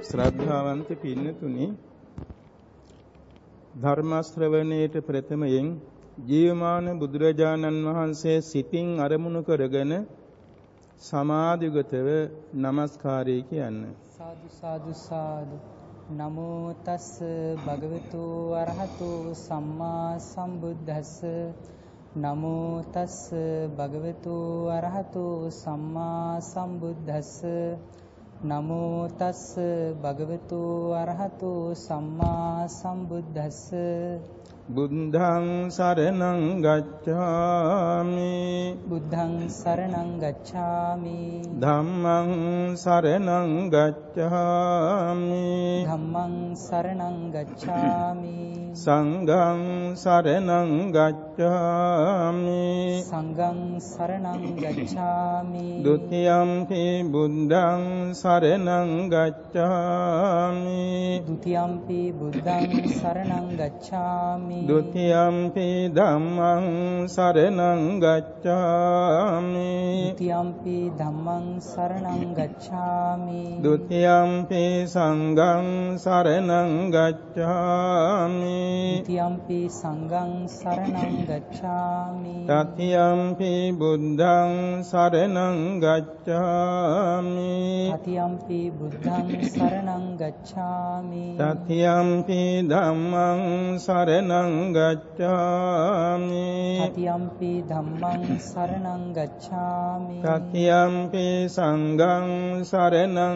ශ්‍රද්ධාවන්ත පින්නතුනි, ධර්ම ශ්‍රවණයට ප්‍රථමයෙන් ජීවමාන බුදුරජාණන් වහන්සේ සිතින් අරමුණු කරගෙන සමාධිගතව නමස්කාරය කියන්න. සාදු සාදු සාදු. නමෝ තස් භගවතු අරහතු සම්මා සම්බුද්දස්ස. නමෝ තස් භගවතු අරහතු සම්මා සම්බුද්දස්ස. නමෝ තස් භගවතු අරහතු සම්මා සම්බුද්දස්ස. බුද්ධං සරණං ගච්ඡාමි. බුද්ධං සරණං ගච්ඡාමි. ධම්මං සරණං ගච්ඡාමි. ධම්මං සරණං ගච්ඡාමි. සංඝං සරණං ගච්ඡාමි. සංඝං සරණං ගච්ඡාමි. ဒ ුතියම්පි බුද්ධං සරණං ගච්ඡාමි. ဒ ුතියම්පි බුද්ධං සරණං ගච්ඡාමි. ဒ ුතියම්පි ධම්මං සරණං ගච්ඡාමි. ဒ ුතියම්පි ධම්මං සරණං ගච්ඡාමි. ဒ ුතියම්පි සංඝං සරණං ගච්ඡාමි. ဒ ුතියම්පි සංඝං සරණං ගච්ඡාමි. තතියම්පි බුද්ධං සරණං ගච්ඡාමි. තතියම්පි බුද්ධං සරණං ගච්ඡාමි. තතියම්පි ධම්මං සරණං ගච්ඡාමි. තතියම්පි ධම්මං සරණං ගච්ඡාමි. තතියම්පි සංඝං සරණං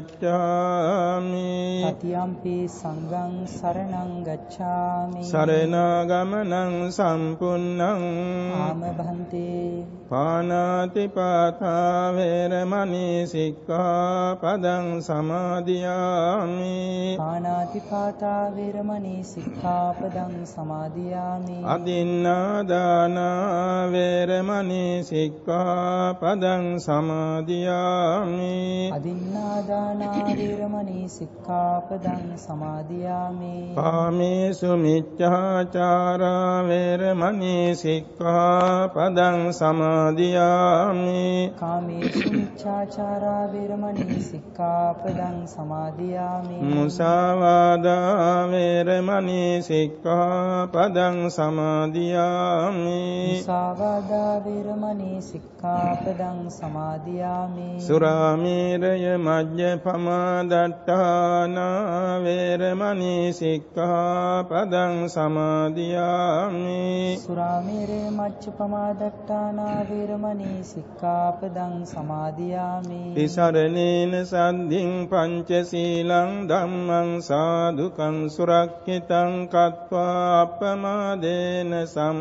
ගච්ඡාමි. තතියම්පි සංඝං සරණං ගච්ඡාමි. සරණාගමනං සම්පුන්නං ආම භන්තේ. පාණාති පාතා වේරමණී සික්ඛාපදං සමාදියාමි. පාණාති පාතා වේරමණී සික්ඛාපදං සමාදියාමි. අදින්නාදාන වේරමණී සික්ඛාපදං සමාදියාමි. අදින්නාදාන වේරමණී සික්ඛාපදං සමාදියාමි. කාමේසු මිච්ඡාචාරා වේරමණී සික්ඛාපදං සමාදියාමි. කාමේසු මිච්ඡාචාරා වේරමණී සික්ඛාපදං සමාදියාමි. මුසාවාදා වේරමණී සික්ඛාපදං සමාදියාමි. මුසාවාදා වේරමණී සික්ඛාපදං සමාදියාමි. සුරාමේරය මජ්ජපමා දට්ඨාන වේරමණී සික්ඛාපදං සමාදියාමි. සුරාමේරය මජ්ජපමා දට්ඨාන වේරමණී සික්ඛාපදං සමාදියාමි. තිසරණේන සද්ධින් පංචශීලං ධම්මං සාදුකං සුරක්ඛිතං කତ୍වා අප්පමාදේන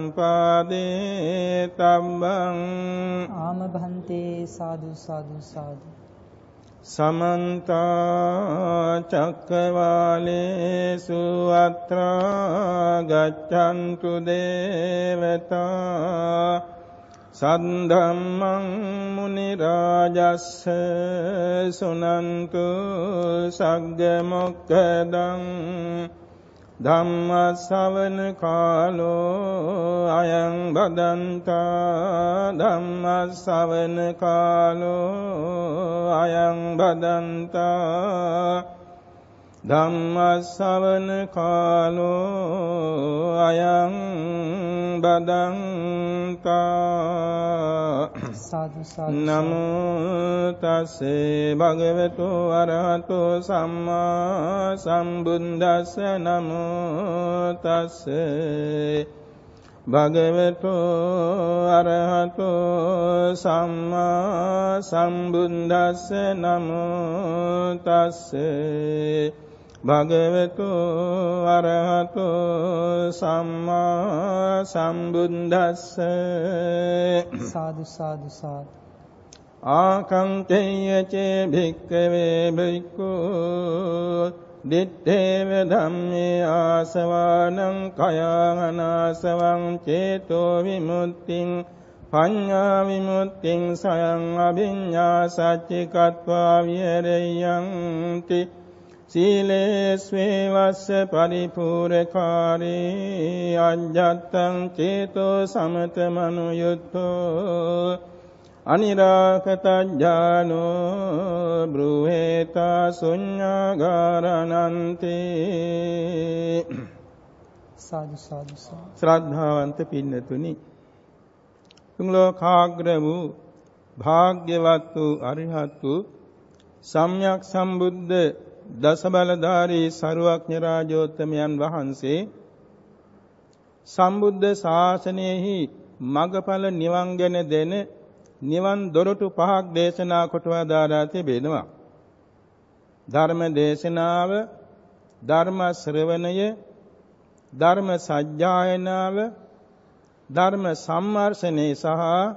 සම්පාදේ තබ්බං. ආම භන්තේ. සාදු සාදු සාදු. සමන්ත චක්කවාලේසු අත්‍රා ගච්ඡන්තු දේවතා සද්ධම්මං මුනි රාජස්ස සුනන්තු සග්ග මොක්ඛදං ධම්ම ශ්‍රවණ කාලෝ අයං බදන්තා. ධම්ම ශ්‍රවණ කාලෝ අයං බදන්තා. ධම්ම ශ්‍රවණ කාලෝ අයං බදන්තා. සාදු සාදු. නමෝ තස්සේ භගවතු අරහතු සම්මා සම්බුද්දස්ස. නමෝ තස්සේ භගවතු අරහතු සම්මා සම්බුද්දස්ස. නමෝ තස්සේ භගවතු අරහතු සම්මා සම්බුද්දස්ස. සාදු සාදු සාදු. ආකංතේය චේ භික්ඛවේ භික්ඛු දිත්තේව ධම්මේ ආසවානං කයං චේතෝ විමුක්තිං පඤ්ඤා විමුක්තිං සයං අභිඤ්ඤා සච්චිකत्वा විහෙරයන්ති. සීලේස්වේවස්ස පරිපූර්ණකාරී අඤ්ඤත්තං චේතෝ සමතමනුයුත්තෝ අනිරාකතඥානෝ බ්‍රුහෙතා ශුඤ්ඤාගාරණන්ති. සාදු සාදු සාදු. ශ්‍රද්ධාවන්ත පින්නතුනි, තුන් ලෝකාග්‍ර වූ භාග්‍යවත් වූ අරිහත් වූ සම්්‍යක් සම්බුද්ධ දසබලධාරී සරුවක්ඥ රාජෝත්තමයන් වහන්සේ සම්බුද්ධ ශාසනයෙහි මගඵල නිවන් ගැන දෙන නිවන් දොරටු පහක් දේශනා කොට වදාරා තිබෙනවා. ධර්ම දේශනාව, ධර්ම ශ්‍රවණය, ධර්ම සජ්ජායනාව, ධර්ම සම්මර්ෂණය සහ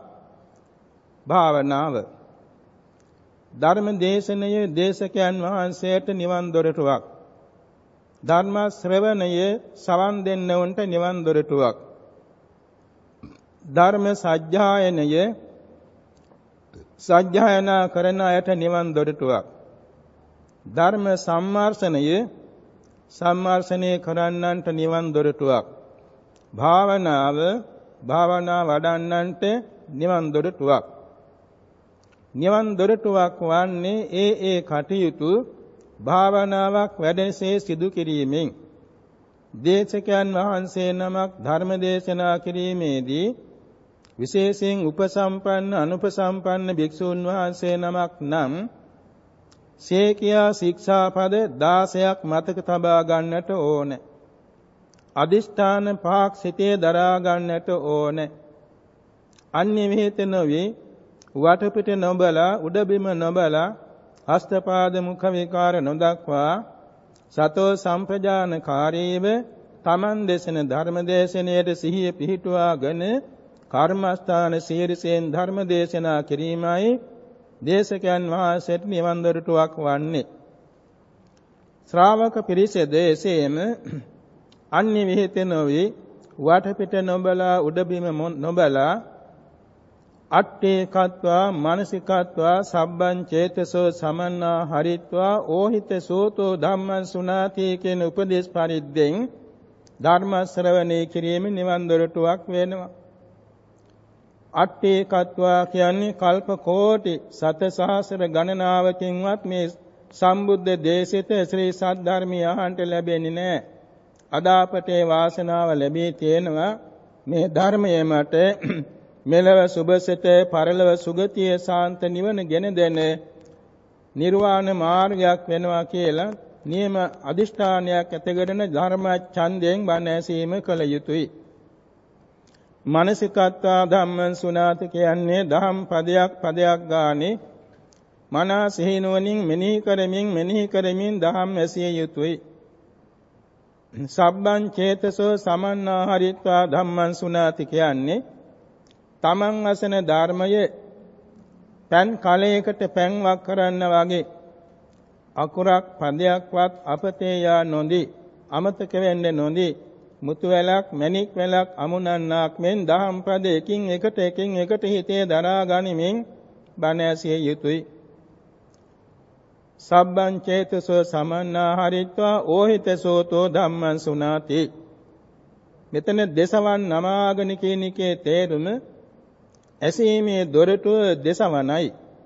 භාවනාව. ධර්ම දේශනයේ දේශකයන් වහන්සේට නිවන් දොරටුවක්, ධර්ම ශ්‍රවණය සවන් දෙන්නවන්ට නිවන් දොරටුවක්, ධර්ම සජ්ජායනය සජ්ජායනා කරන අයට නිවන් දොරටුවක්, ධර්ම සම්මර්ෂණය සම්මර්ෂණය කරන්නන්ට නිවන් දොරටුවක්, භාවනාව භාවනා වඩන්නන්ට නිවන් දොරටුවක්. නිවන් දොරටුවක් වන්නේ ඒ කටයුතු භාවනාවක් වැඩසේ සිදු කිරීමෙන්. දේශකයන් වහන්සේ නමක් ධර්ම දේශනා කිරීමේදී විශේෂයෙන් උපසම්පන්න අනුපසම්පන්න භික්ෂූන් වහන්සේ නමක් නම් සේකියා ශික්ෂාපද 16ක් මතක තබා ගන්නට ඕන. අදිෂ්ඨාන පහක් සිතේ දරා ගන්නට ඕන. අන්‍ය විහෙත නොවේ වටපිට නොබලා උඩබිම නොබලා හස්තපාද මුඛ විකාර නොදක්වා සතෝ සම්ප්‍රජානකාරීව තමන් දේශන ධර්ම දේශනයේ සිහිය පිහිටුවාගෙන කර්මස්ථාන සීරිසෙන් ධර්ම දේශනා කිරීමයි දේශකයන් වහන්සේට නිවන් දොරටුවක් වන්නේ. ශ්‍රාවක පිරිසද එසේම අන්‍ය විහෙත නොවේ වටපිට නොබලා උඩබිම නොබලා අට්ඨේකත්වා මානසිකත්වා සබ්බං චේතසෝ සමන්නා හරිත්වා ඕහිත සෝතෝ ධම්මං සුනාති කියන උපදේශ පරිද්දෙන් ධර්ම ශ්‍රවණය කිරීමෙන් නිවන් දොරටුවක් වෙනවා. අට්ඨේකත්වා කියන්නේ කල්ප කෝටි සතසහස්‍ර ගණනාවකින්වත් මේ සම්බුද්ධ දේශිත ශ්‍රී සද්ධර්මය අහන්ට ලැබෙන්නේ නැහැ. අදාපතේ වාසනාව ලැබී තියෙනවා මේ ධර්මයේ මට මෙලව සුභසිත පරලව සුගතිය සාන්ත නිවන ගෙන දෙන නිර්වාණ මාර්ගයක් වෙනවා කියලා නියම අදිෂ්ඨානයක් ඇතිකරන ධර්ම ඡන්දයෙන් බණ ඇසීම කළ යුතුයි. මානසිකත්වා ධම්මං සුනාති කියන්නේ දහම් පදයක් ගානේ මනස සිහිනුවණින් මෙනෙහි කරමින් දහම් ඇසිය යුතුයි. සබ්බං චේතසෝ සමන්නා හරිත්වා ධම්මං සුනාති කියන්නේ තමන් අසන ධර්මයේ පෑන් කලයකට පෑන්වක් කරන්න වගේ අකුරක් පදයක්වත් අපතේ යා නොදී අමතක වෙන්නේ නොදී මුතු වැලක් මණික් වැලක් අමුණන්නාක් මෙන් දහම් පද එකින් එකට හිතේ දරා ගනිමින් බණ ඇසිය යුතුයි. සබ්බං චේතසෝ සමන්නා හරිත්වා ඕහිත සෝතෝ ධම්මං සුනාති. මෙතන දසවන් නමාගෙන කියන එකේ තේරුම ඇසීමේ දොරටුව දසවනයි.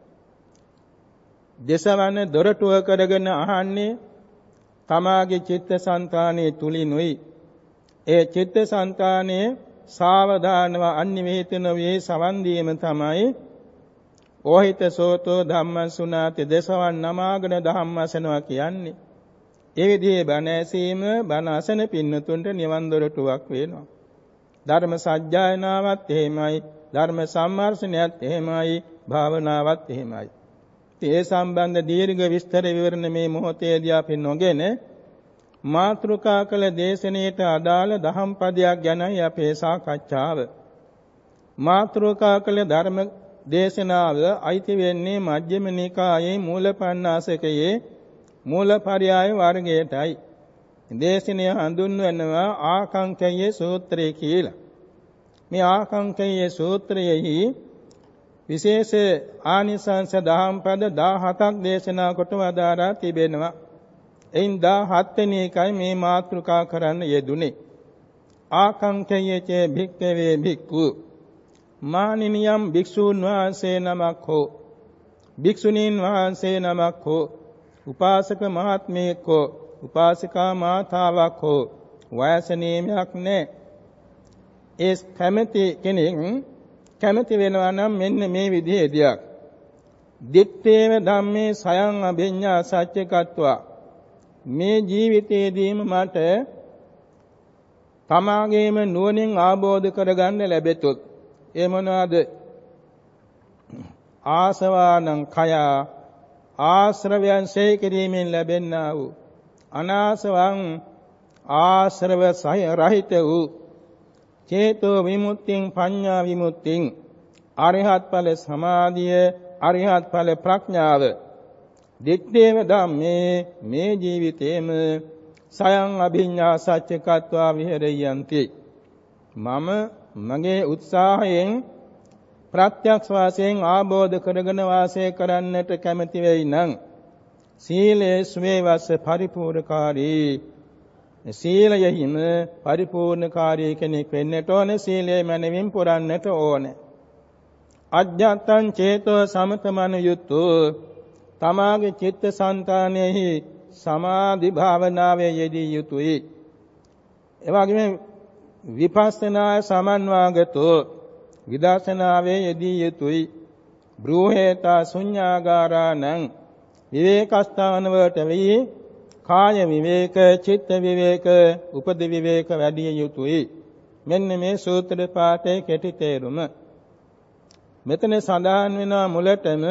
දසවන දොරටුව කරගෙන අහන්නේ තමාගේ චිත්තසංතානයේ තුලිනුයි. ඒ චිත්තසංතානයේ සාවධානව අන්‍යවිහිතන වේ සවන් දීම තමයි ඕහිත සෝතෝ ධම්මං සුනාති දසවන් නමාගෙන ධම්ම අසනවා කියන්නේ. ඒ විදිහේ බණ ඇසීම බණ අසන පින්නතුන්ට නිවන් දොරටුවක් වෙනවා. ධර්ම සජ්ජායනාවත් එහෙමයි, ධර්ම සම්මර්ෂණයත් එහෙමයි, භාවනාවත් එහෙමයි. ඒ සම්බන්ධ දීර්ඝ විස්තර විවරණ මේ මොහොතේදී අපි නොගෙන මාතෘකා කළ දේශනාවට අදාළ දහම් පදයක් ගැනයි අපේ සාකච්ඡාව. මාතෘකා කළ ධර්ම දේශනාව අයිති වෙන්නේ මජ්ක්‍ධිම නිකායේ මූලපණ්ණාසකයේ මූලපරියාය වර්ගයටයි. දේශනය හඳුන්වනවා ආකංකයේ සූත්‍රය කියලා. මේ ආකංකයේ සූත්‍රයෙහි විශේෂ ආනිසංස දහම් පද 17ක් දේශනා කොට වදාරා තිබෙනවා. එයින් 17 වෙනි එකයි මේ මාතෘකා කරන්න යෙදුනේ. ආකංකයේ චේ භික්ඛවේ භික්ඛු මානිනියම් භික්ෂූන් වහන්සේ නමක් හෝ භික්ෂුණීන් වහන්සේ නමක් හෝ උපාසක මහත්මයෙක් හෝ උපාසිකා මාතාවක් හෝ වයස නියමයක් නැහැ. ඒ කැමැති කෙනෙක් කැමැති වෙනවා නම් මෙන්න මේ විදිහේ දෙයක්. දිත්තේව ධම්මේ සයං අභිඤ්ඤා සත්‍යකත්වා. මේ ජීවිතයේදීම මට තමාගේම නුවණින් ආબોධ කරගන්න ලැබෙතොත් ඒ මොනවාද? ආසවානං කය ආශ්‍රවයන් සේ කිරීමෙන් ලැබෙන්නා වූ අනාසවං ආශ්‍රව රහිත වූ චේතෝ විමුක්තිං පඤ්ඤා විමුක්තිං අරිහත් ඵල සමාධිය අරිහත් ඵල ප්‍රඥාව දිත්තේව ධම්මේ මේ ජීවිතේම සයං අභිඤ්ඤා සච්චකත්වා විහෙරයන්ති. මම මගේ උත්සාහයෙන් ප්‍රත්‍යක්ෂ වාසයෙන් ආબોධ කරගෙන වාසය කරන්නට කැමැති වෙයි නම් සීලේ ස්වේවස්ස පරිපූර්ණකාරී සීලයෙහිම පරිපූර්ණකාරී කෙනෙක් වෙන්නට ඕනේ. සීලය මනමින් පුරන්නට ඕනේ. අජ්ජත්තං චේතෝ සමතමනුයුක්තෝ තමාගේ චිත්ත සංතානෙහි සමාධි භාවනාවේ යෙදී යුතුයි. එවැගේම විපස්සනා සමන්වාගතෝ විදර්ශනාවේ යෙදී යුතුයි. බ්‍රූහේතා ශුඤ්ඤාගාරාණං විවේකස්ථාන වලට වී කාය විවේක චිත්ත විවේක උපදි විවේක වැඩි යුතුයි. මෙන්න මේ සූත්‍ර පාඨයේ කෙටි තේරුම. මෙතන සඳහන් වෙනවා මුලටම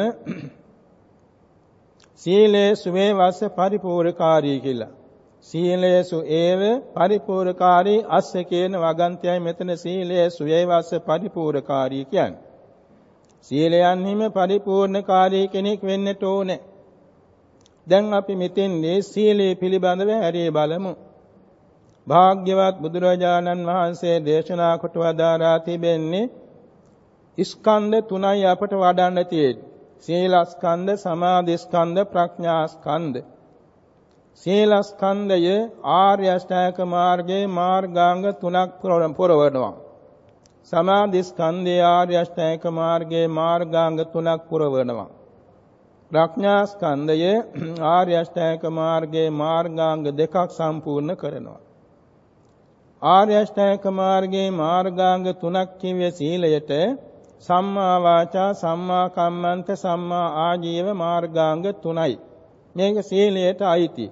සීලේසු වේවස්ස පරිපූර්ණකාරී කියලා. සීලේසු ඒව පරිපූර්ණකාරී අස්ස කියන වගන්තයයි මෙතන සීලේසු වේවස්ස පරිපූර්ණකාරී කියන්නේ. සීලයන්හිම පරිපූර්ණකාරී කෙනෙක් වෙන්නට ඕනේ. දැන් අපි මෙතෙන්දී සීලය පිළිබඳව හැරී බලමු. භාග්‍යවත් බුදුරජාණන් වහන්සේ දේශනා කොට වදාරා තිබෙන්නේ ස්කන්ධ තුනයි අපට වඩන්න තියෙන්නේ. සීලස්කන්ධ, සමාධිස්කන්ධ, ප්‍රඥාස්කන්ධ. සීලස්කන්ධය ආර්ය අෂ්ටාංග මාර්ගයේ මාර්ගාංග තුනක් පුරවනවා. සමාධිස්කන්ධය ආර්ය අෂ්ටාංග මාර්ගයේ මාර්ගාංග තුනක් පුරවනවා. ප්‍රඥාස්කන්ධය ආර්ය අෂ්ටාංග මාර්ගයේ මාර්ගාංග දෙකක් සම්පූර්ණ කරනවා. ආර්ය අෂ්ටාංග මාර්ගයේ මාර්ගාංග තුනක් කිව්වේ සීලයට සම්මා වාචා, සම්මා කම්මන්ත, සම්මා ආජීව මාර්ගාංග තුනයි. මේක සීලයට අයිති.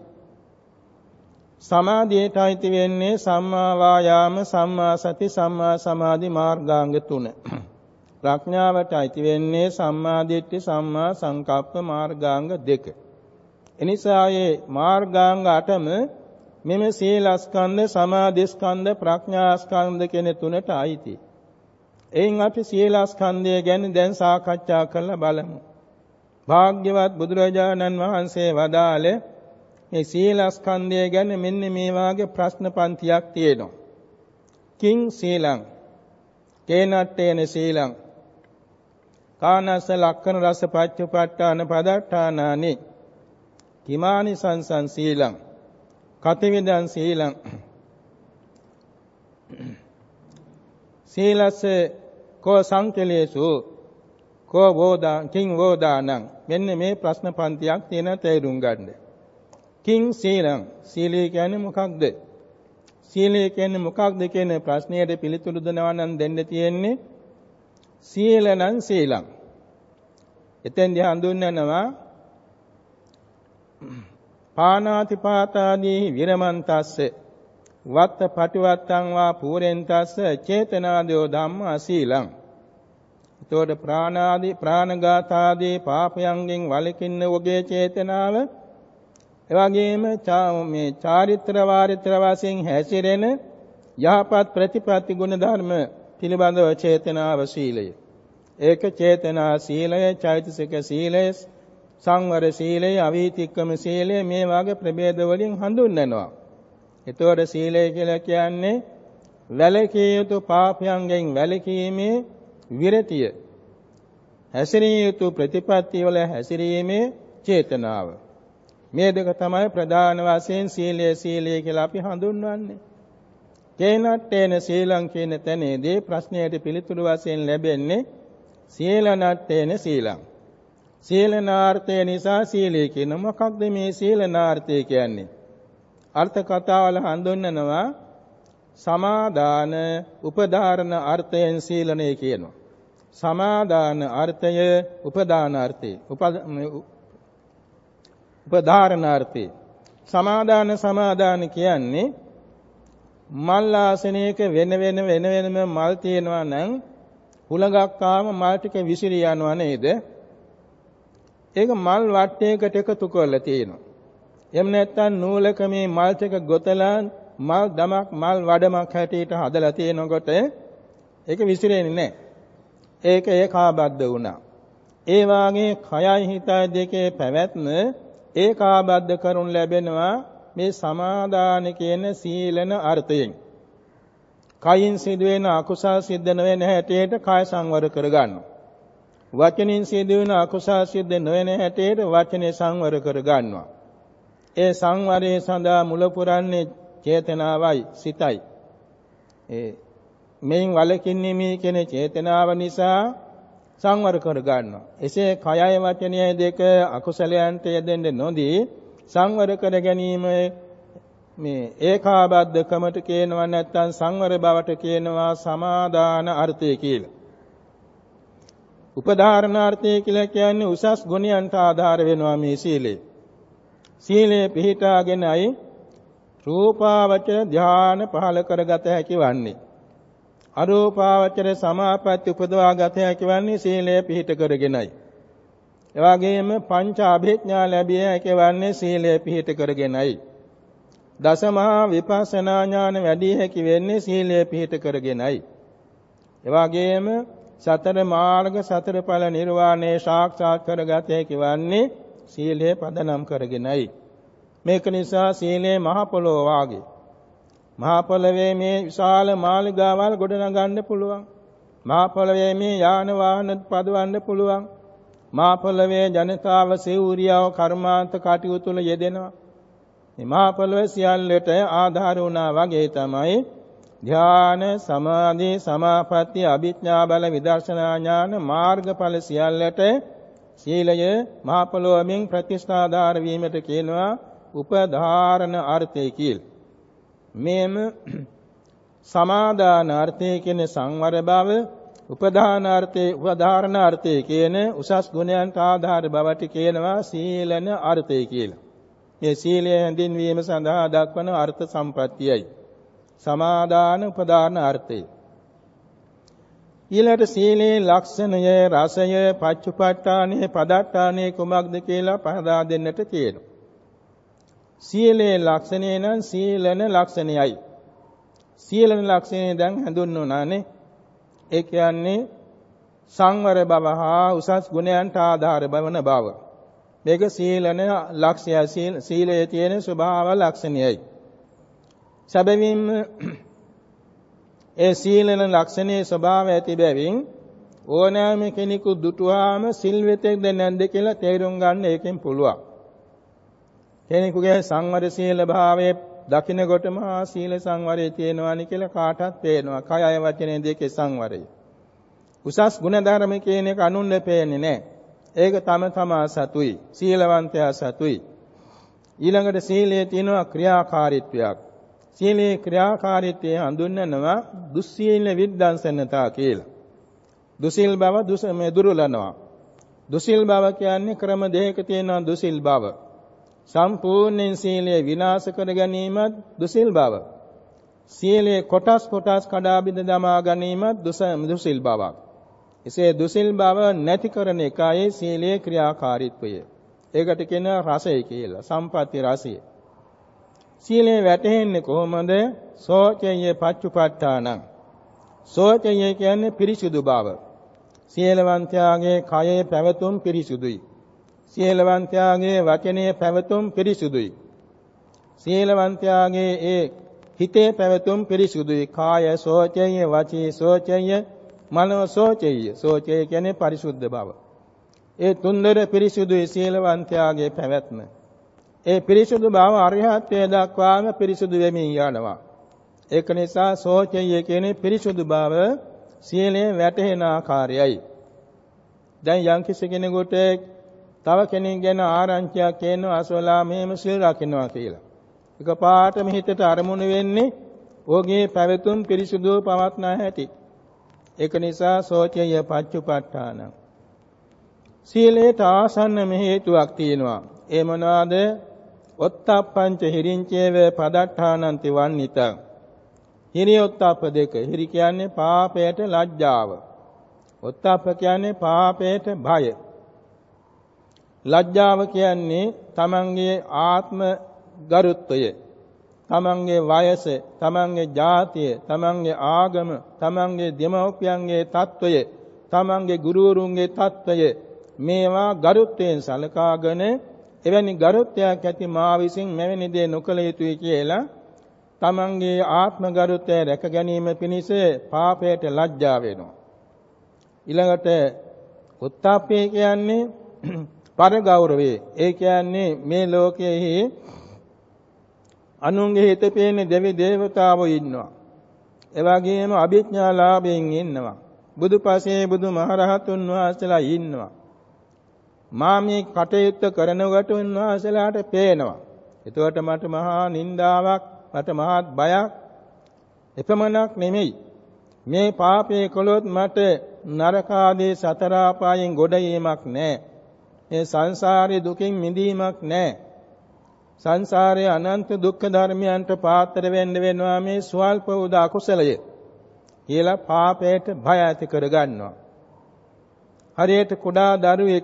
සමාධියට අයිති වෙන්නේ සම්මා වායාම, සම්මා සති, සම්මා සමාධි මාර්ගාංග තුන. ප්‍රඥාවට අයිති වෙන්නේ සම්මා දිට්ඨි, සම්මා සංකප්ප මාර්ගාංග දෙක. එනිසා මේ මාර්ගාංග 8ම මෙම සීලස්කන්ධ, සමාධිස්කන්ධ, ප්‍රඥාස්කන්ධ කියන තුනට අයිති. එයින් අපි සීලස්කන්ධය ගැන දැන් සාකච්ඡා කරලා බලමු. භාග්‍යවත් බුදුරජාණන් වහන්සේ වදාළේ මේ සීලස්කන්ධය ගැන මෙන්න මේ වාගේ ප්‍රශ්න පන්තියක් තියෙනවා. කිං සීලං කේනත්තේන සීලං කානස්ස ලක්ඛන රස පච්චුපට්ඨාන පදට්ඨානානි කිමානි සංසං සීලං කතිවිදං සීලං සීලස්ස කෝ සංකලේසු කෝ වෝදා කිං වෝදානං. මෙන්න මේ ප්‍රශ්න පන්තියක් තියෙන තේරුම් ගන්න. කිං සීලං සීලය කියන්නේ මොකක්ද? සීලය කියන්නේ මොකක්ද කියන ප්‍රශ්නයට පිළිතුරු දෙනවා නම් දෙන්න තියෙන්නේ සීලං සීලං. එතෙන්දී හඳුන්වනවා පානාතිපාතාදී විරමන්තස්ස වත්ත පටිවත්තං වා පූරෙන්තස්ස චේතනාදෝ ධම්මා සීලං. එතකොට ප්‍රාණඝාතාදී පාපයන්ගෙන් වළකින්න ඔබේ චේතනාව, එවැගේම මේ චාරිත්‍ර වාරිත්‍ර වශයෙන් හැසිරෙන යහපත් ප්‍රතිපatti ගුණ ධර්ම පිළිබඳව චේතනාව සීලය. ඒක චේතනා සීලය, චෛතසික සීලය, සංවර සීලය, අවීතික්කම සීලය මේ වගේ ප්‍රභේද වලින් හඳුන්වනවා. එතකොට සීලය කියලා කියන්නේ වැළකී යුතු පාපයන්ගෙන් වැළකීමේ විරතිය, හැසිරිය යුතු ප්‍රතිපatti වල හැසිරීමේ චේතනාව. මේ දෙක තමයි ප්‍රධාන වශයෙන් සීලය කියලා අපි හඳුන්වන්නේ. කේනට්ඨේන සීලං කියන තැනේදී ප්‍රශ්නයට පිළිතුරු වශයෙන් ලැබෙන්නේ සීලනට්ඨේන සීලං. සීලනාර්ථය නිසා සීලය කියන මොකක්ද මේ සීලනාර්ථය කියන්නේ? අර්ථ කතාවල හඳුන්වනවා සමාදාන උපදාරණ අර්ථයෙන් සීලනය කියනවා. සමාදාන අර්ථය උපදාන අර්ථය උපදාරණ අර්ථය. සමාදාන කියන්නේ මල් ආසනයක වෙනම මල් තියෙනවා නම් හුලඟක් ආවම මල් ටික විසිරී යනවා නේද? ඒක මල් වට්ටයකට එකතු කරලා තියෙනවා. එහෙම නැත්නම් නූලක මේ මල් ටික ගොතලා මල් දමක් මල් වඩමක් හැටියට හදලා තියෙනකොට ඒක විසිරෙන්නේ නැහැ. ඒක ඒකාබද්ධ වුණා. ඒ වාගේ කයයි හිතයි දෙකේ පැවැත්ම ඒකාබද්ධ කරුණ ලැබෙනවා මේ සමාදාන කියන සීලන අර්ථයෙන්. කයින් සිදුවෙන අකුසල් සිද්ධ නොවන හැටියට කය සංවර කරගන්නවා. වචනින් සිදුවෙන අකුසල් සිද්ධ නොවන හැටියට වචනේ සංවර කරගන්නවා. ඒ සංවරයේ සඳහා මුල පුරන්නේ චේතනාවයි සිතයි. මේන් වලකින්නේ මේ කියන චේතනාව නිසා සංවර කරගන්නවා. එසේ කයයි වචනයයි දෙක අකුසලයන්ට යෙදෙන්න නොදී සංවර කර ගැනීම මේ ඒකාබද්ධකමට කියනවා නැත්නම් සංවර බවට කියනවා සමාදාන අර්ථය කියලා. උපදාරණාර්ථය කියලා කියන්නේ උසස් ගුණයන්ට ආධාර වෙනවා මේ සීලය. සීලය පිහිටාගෙනයි රූපාවචර ධාන පහල කරගත හැකි වන්නේ. අරූපාවචර සමාපatti උපදවාගත හැකි වන්නේ සීලය පිහිට කරගෙනයි. එවාගෙම පංච අභිඥා ලැබිය හැකි වන්නේ සීලය පිහිට කරගෙනයි. දසමහා විපස්සනා ඥාන වැඩි හැකි වෙන්නේ සීලය පිහිට කරගෙනයි. එවාගෙම සතර මාර්ග සතර ඵල නිර්වාණය සාක්ෂාත් කරගත හැකි වන්නේ සීලය පදනම් කරගෙනයි. මේක නිසා සීලය මහ පොළොව වාගේ. මහ පොළොවේ මේ විශාල මාලිගාවල් ගොඩනගන්න පුළුවන්. මහ පොළොවේ මේ යාන වාහන පදවන්න පුළුවන්. මහ පොළොවේ ජනතාව සිවුරියව කර්මාන්ත කටයුතු වල යෙදෙනවා. මේ මහ පොළොවේ සියල්ලට ආධාර වුණා වගේ තමයි ධ්‍යාන සමාධි සමාපatti අභිඥා බල විදර්ශනා ඥාන මාර්ගඵල සියල්ලට සීලය මහ පොළොවෙන් ප්‍රතිස්ථාදාර වීමට කියනවා උපධාරණ අර්ථය කියලා. මේම සමාදාන අර්ථය කියන සංවර බව, උපධාන අර්ථයේ උපධාරණ අර්ථය කියන උසස් ගුණයන්ට ආධාර බවට කියනවා සීලන අර්ථය කියලා. මේ සීලය හැඳින්වීම සඳහා දක්වන අර්ථ සම්ප්‍රත්‍යයයි. සමාදාන උපධාන අර්ථය. ඊළඟට සීලේ ලක්ෂණය, රසය, පච්චුපට්ඨානේ, පදට්ඨානේ කුමක්ද කියලා පහදා දෙන්නට තියෙනවා. සීලේ ලක්ෂණය නම් සීලන ලක්ෂණයයි. සීලන ලක්ෂණය දැන් හඳුන්වනානේ. ඒ කියන්නේ සංවර බව හා උසස් ගුණයන්ට ආධාර බවන බව. මේක සීලන ලක්ෂ්‍යය. සීලයේ තියෙන ස්වභාව ලක්ෂණයයි. සැබවින්ම ඒ සීලන ලක්ෂණයේ ස්වභාවය ඇති බැවින් ඕනෑම කෙනෙකු දුටුවාම සිල්වෙතෙක්ද නැද්ද කියලා තේරුම් ගන්න එකෙන් පුළුවන්. කෙනෙකුගේ සංවර සීල භාවයේ දකින්නකොටම සීල සංවරයේ තියෙනවානි කියලා කාටවත් පේනවා. කයය වචනේ දෙකේ සංවරය. උසස් ගුණධර්ම කියන එක අනුන්ව පේන්නේ නැහැ. ඒක තම තමා සතුයි. සීලවන්තයා සතුයි. ඊළඟට සීලයේ තියෙනවා ක්‍රියාකාරීත්වයක්. සීලේ ක්‍රියාකාරීත්වය හඳුන්වනවා දුස්සීල විද්දංසනතා කියලා. දුසිල් බව දුරලනවා. දුසිල් බව කියන්නේ ක්‍රම දෙකක තියෙන දුසිල් බව. සම්පූර්ණයෙන් සීලය විනාශ කර ගැනීමත් දුසිල් බව. සීලේ කොටස් කඩා බිඳ දමා ගැනීමත් දුසිල් බවක්. එසේ දුසිල් බව නැති කරන එකයි සීලේ ක්‍රියාකාරීත්වය. ඒකට කියන රසය කියලා. සම්පatti රසය. සීලේ වැටෙන්නේ කොහොමද? සෝචය පච්චුපට්ඨානං. සෝචය කියන්නේ පිරිසුදු බව. සීලවන්තයාගේ කයේ පැවතුම් පිරිසුදුයි. සීලවන්තයාගේ වචනේ පැවතුම් පිරිසුදුයි. සීලවන්තයාගේ ඒ හිතේ පැවතුම් පිරිසුදුයි. කාය සෝචය, වචී සෝචය, මනෝ සෝචය. සෝචය කියන්නේ පරිසුද්ධ බව. ඒ තුන්දර පිරිසුදුයි සීලවන්තයාගේ පැවැත්ම. ඒ පිරිසුදු බව අරිහත්ත්වයට දක්වාම පිරිසුදු වෙමින් යනවා. ඒක නිසා සෝචය කියන්නේ පිරිසුදු බව සීලයෙන් වැටහෙන ආකාරයයි. දැන් යම්කිසි කෙනෙකුට තව කෙනෙක් ගැන ආරංචියක් කියනවා අසවලා මෙහෙම සීල් රකින්නවා කියලා. එකපාරටම හිතට අරමුණු වෙන්නේ ඔහුගේ පැවතුම් පිරිසුදුව පවත්නා හැටි. ඒක නිසා සෝචය පච්චුපට්ඨාන. සීලයට ආසන්නම හේතුවක් තියෙනවා. ඒ මොනවාද? ඔත්තප්පංච හිරින්චේව පදට්ඨානන්ති වන්නිතං. හිරි ඔත්තප්ප දෙක. හිරි කියන්නේ පාපයට ලැජ්ජාව. ඔත්තප්ප කියන්නේ පාපයට භය. ලැජ්ජාව කියන්නේ තමන්ගේ ආත්ම ගරුත්වය, තමන්ගේ වයස, තමන්ගේ ජාතිය, තමන්ගේ ආගම, තමන්ගේ දෙමව්පියන්ගේ තත්වය, තමන්ගේ ගුරුවරුන්ගේ තත්වය මේවා ගරුත්වයෙන් සලකාගෙන එවැනි ගරුත්වයක් ඇති මා විසින් මෙවැනි දේ නොකළ යුතුයි කියලා තමන්ගේ ආත්ම ගරුත්වය රැක ගැනීම පිණිස පාපයට ලැජ්ජා වෙනවා. ඊළඟට උත්තාප්පේ කියන්නේ පරගෞරවේ. ඒ කියන්නේ මේ ලෝකයේ අනුන්ගේ හිත පේන්නේ දෙවි දේවතාවෝ ඉන්නවා. ඒ වගේම අභිඥාලාභයෙන් ඉන්නවා. බුදුපසේ බුදුමහරහතුන් වහන්සේලා ඉන්නවා. මා මේ කටයුත්ත කරනකොට උන්වහන්සේලාට පේනවා. එතකොට මට මහා නින්දාවක්, මට මහත් බයක් එපමණක් නෙමෙයි. මේ පාපේ කළොත් මට නරක ආදී සතර ආපායෙන් ගොඩ වීමක් නැහැ. මේ සංසාරේ දුකින් මිදීමක් නැහැ. සංසාරයේ අනන්ත දුක්ඛ ධර්මයන්ට පාත්‍ර වෙන්න වෙනවා මේ ස්වල්ප උද අකුසලය කියලා පාපයට භය ඇති කරගන්නවා. හරියට කුඩා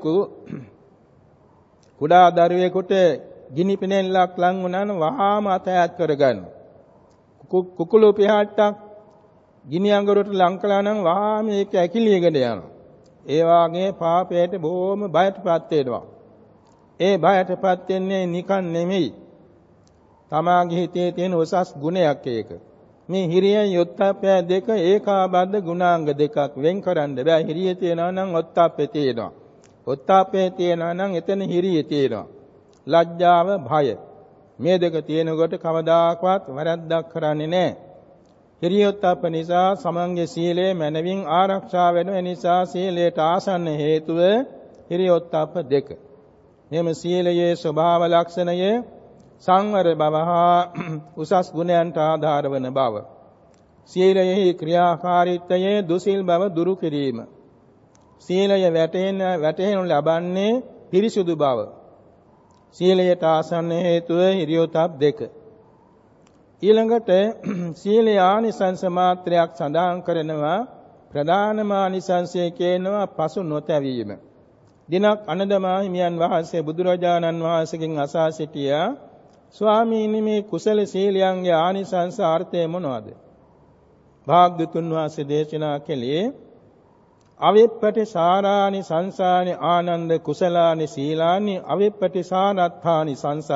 දරුවෙකුට ගිනි පිනෙල්ලක් ලං වුණාම වහාම අතෑත් කරගන්නවා. කුකුළු පිහාට්ටක් ගිනි අඟුරට ලං කළා නම් වහාම ඒක ඇකිලියගෙන යනවා. ඒ වාගේ පාපයට බොහොම බයටපත් වෙනවා. ඒ බයටපත් වෙන්නේ නිකන් නෙමෙයි. තමාගේ හිතේ තියෙන උසස් ගුණයක් ඒක. මේ හිරියන් යොත්තප්පය දෙක ඒකාබද්ධ ගුණාංග දෙකක් වෙන් කරන්න බෑ. හිරිය තියනවා නම් ඔත්තප්පේ තියෙනවා. ඔත්තප්පේ තියනවා නම් එතන හිරිය තියෙනවා. ලැජ්ජාව, භය. මේ දෙක තියෙනකොට කවදාකවත් වැරද්දක් කරන්නේ නැහැ. හිරියොත්ප්ප නිසා සමන්ගේ සීලය මනවින් ආරක්ෂා වෙන නිසා සීලයට ආසන්න හේතුව හිරියොත්ප්ප දෙක. මෙම සීලයේ ස්වභාව ලක්ෂණය සංවර බව හා උසස් ගුණයන්ට ආධාර වන බව. සීලයෙහි ක්‍රියාකාරීත්වයේ දුසිල් බව දුරු කිරීම. සීලය වැටෙනු ලබන්නේ පිරිසුදු බව. සීලයට ආසන්න හේතුව හිරියොත්ප්ප දෙක. ඊළඟට සීලේ ආනිසංස මාත්‍රයක් සඳහන් කරනවා. ප්‍රධානම ආනිසංසය කියනවා පසු නොතැවීම. දිනක් අනදමා හිමියන් වහන්සේ බුදුරජාණන් වහන්සේගෙන් අසා සිටියා, ස්වාමීනි මේ කුසල සීලයන්ගේ ආනිසංස අර්ථය මොනවද? භාග්‍යතුන් වහන්සේ දේශනා කළේ අවිප්පටි සාරානි සංසානි ආනන්ද කුසලානි සීලානි අවිප්පටි සාරත්ථානි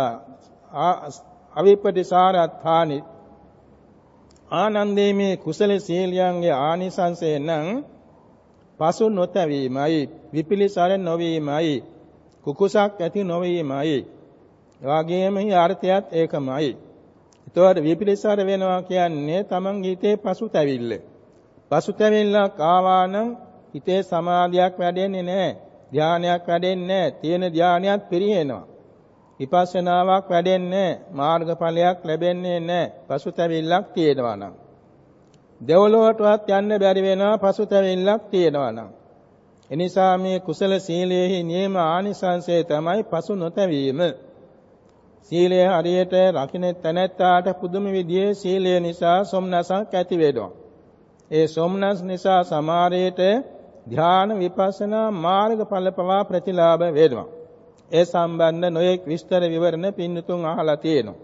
අවිපටිසාරත්ථානි ආනන්දේ මේ කුසල සීලයන්ගේ ආනිසංසය නම් පසු නොතැවීමයි, විපිලිසර නොවීමයි, කුකුසක් ඇති නොවීමයි. එවාගෙම අර්ථයත් ඒකමයි. ඒතකොට විපිලිසර වෙනවා කියන්නේ තමන්ගේ හිතේ පසුතැවිල්ල. පසුතැවිල්ලක් ආවා නම් හිතේ සමාධියක් වැඩෙන්නේ නැහැ, ධානයක් වැඩෙන්නේ නැහැ, තියෙන ධානයත් පිරිහෙනවා. විපස්සනාවක් වැඩෙන්නේ මාර්ගඵලයක් ලැබෙන්නේ නැහැ. පසුතැවිල්ලක් තියෙනවා නම් දෙවලොවටවත් යන්න බැරි වෙනවා. පසුතැවිල්ලක් තියෙනවා නම් එනිසා මේ කුසල සීලයේ නියම ආනිසංසය තමයි පසු නොතැවීම. සීලය හරියට රකින්න තැනැත්තාට පුදුම විදිහේ සීලය නිසා සොම්නසක් ඇති වෙනවා. ඒ සොම්නස් නිසා සමාරයට ධ්‍යාන විපස්සනා මාර්ගඵල පවා ප්‍රතිලාභ වෙනවා. ඒ සම්බන්ධ නොයෙක් විස්තර විවරණ පින්නතුන් අහලා තියෙනවා.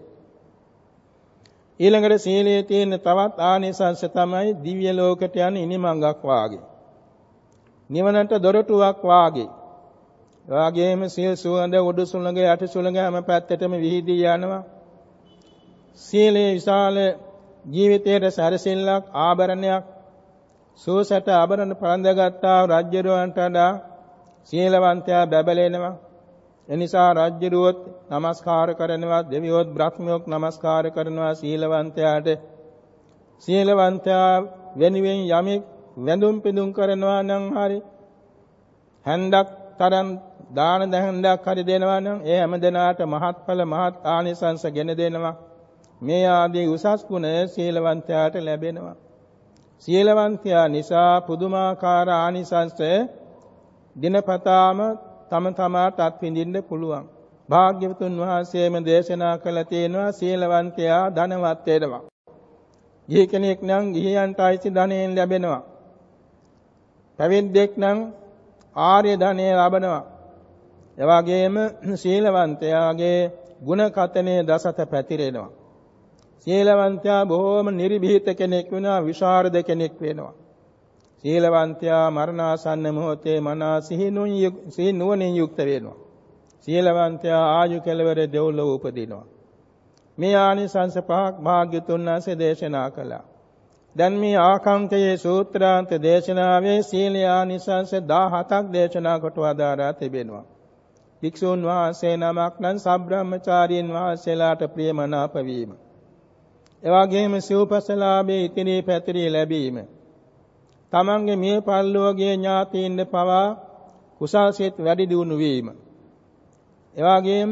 ඊළඟට සීලයේ තියෙන තවත් ආනිසංස තමයි දිව්‍ය ලෝකයට යන ඉනිමඟක් වාගේ. නිවනට දොරටුවක් වාගේ. වාගේම සීල සුවඳ උඩු සුළඟ යට සුළඟ හැම පැත්තටම විහිදී යනවා. සීලේ විශාල ජීවිතයේ සැරසෙල්ලක්, ආභරණයක්. සෝසට ආභරණ පළඳගත්තා රජ්‍යරුවන්ට වඩා සීලවන්තයා බැබලෙනවා. එනිසා රාජ්‍යරුවොත් නමස්කාර කරනවා, දෙවියොත් බ්‍රහ්මියොත් නමස්කාර කරනවා සීලවන්තයාට. සීලවන්තයා වෙනුවෙන් යමෙක් වැඳුම් පිදුම් කරනවා නම් හරි හැන්දක් තරම් දාන දහඳක් හරි දෙනවා නම් ඒ හැමදෙනාට මහත්ඵල මහත් ආනිසංස ගෙන දෙනවා. මේ ආදී උසස් ගුණ සීලවන්තයාට ලැබෙනවා. සීලවන්තයා නිසා පුදුමාකාර ආනිසංස දිනපතාම තම තමාට අත්විඳින්න පුළුවන්. භාග්‍යවතුන් වහන්සේම දේශනා කළ තියෙනවා සීලවන්තයා ධනවත් වෙනවා. ගිහි කෙනෙක් නම් ගිහියන්ට අයිති ධනෙන් ලැබෙනවා. පැවිද්දෙක් නම් ආර්ය ධනෙ ලබනවා. එවාගෙම සීලවන්තයාගේ ගුණ කතනේ දසත පැතිරෙනවා. සීලවන්තයා බොහෝම නිර්භීත කෙනෙක් වෙනවා, විශාරද කෙනෙක් වෙනවා. සීලවන්තයා මරණාසන්න මොහොතේ මනා සිහි නුවණින් යුක්ත වෙනවා. සීලවන්තයා ආයු කෙලවර දෙව්ලොව උපදිනවා. මේ ආනිසංස පහක් භාග්‍යතුන් වහන්සේ දේශනා කළා. දැන් මේ ආකාංකයේ සූත්‍රාන්ත දේශනාවේ සීල ආනිසංස 17ක් දේශනා කොට වදාරා තිබෙනවා. භික්ෂුන් වහන්සේ නමක් නම් සබ්‍රාහ්මචාරීන් වහන්සේලාට ප්‍රියමනාප වීම. එවාගෙම සිව්පසලාභයේ ඉතිරි පැතිරී ලැබීම. තමන්ගේ මිය පරලෝකීය ඥාතීන්ද පවා කුසල් සිත් වැඩි දියුණු වීම. එවාගෙම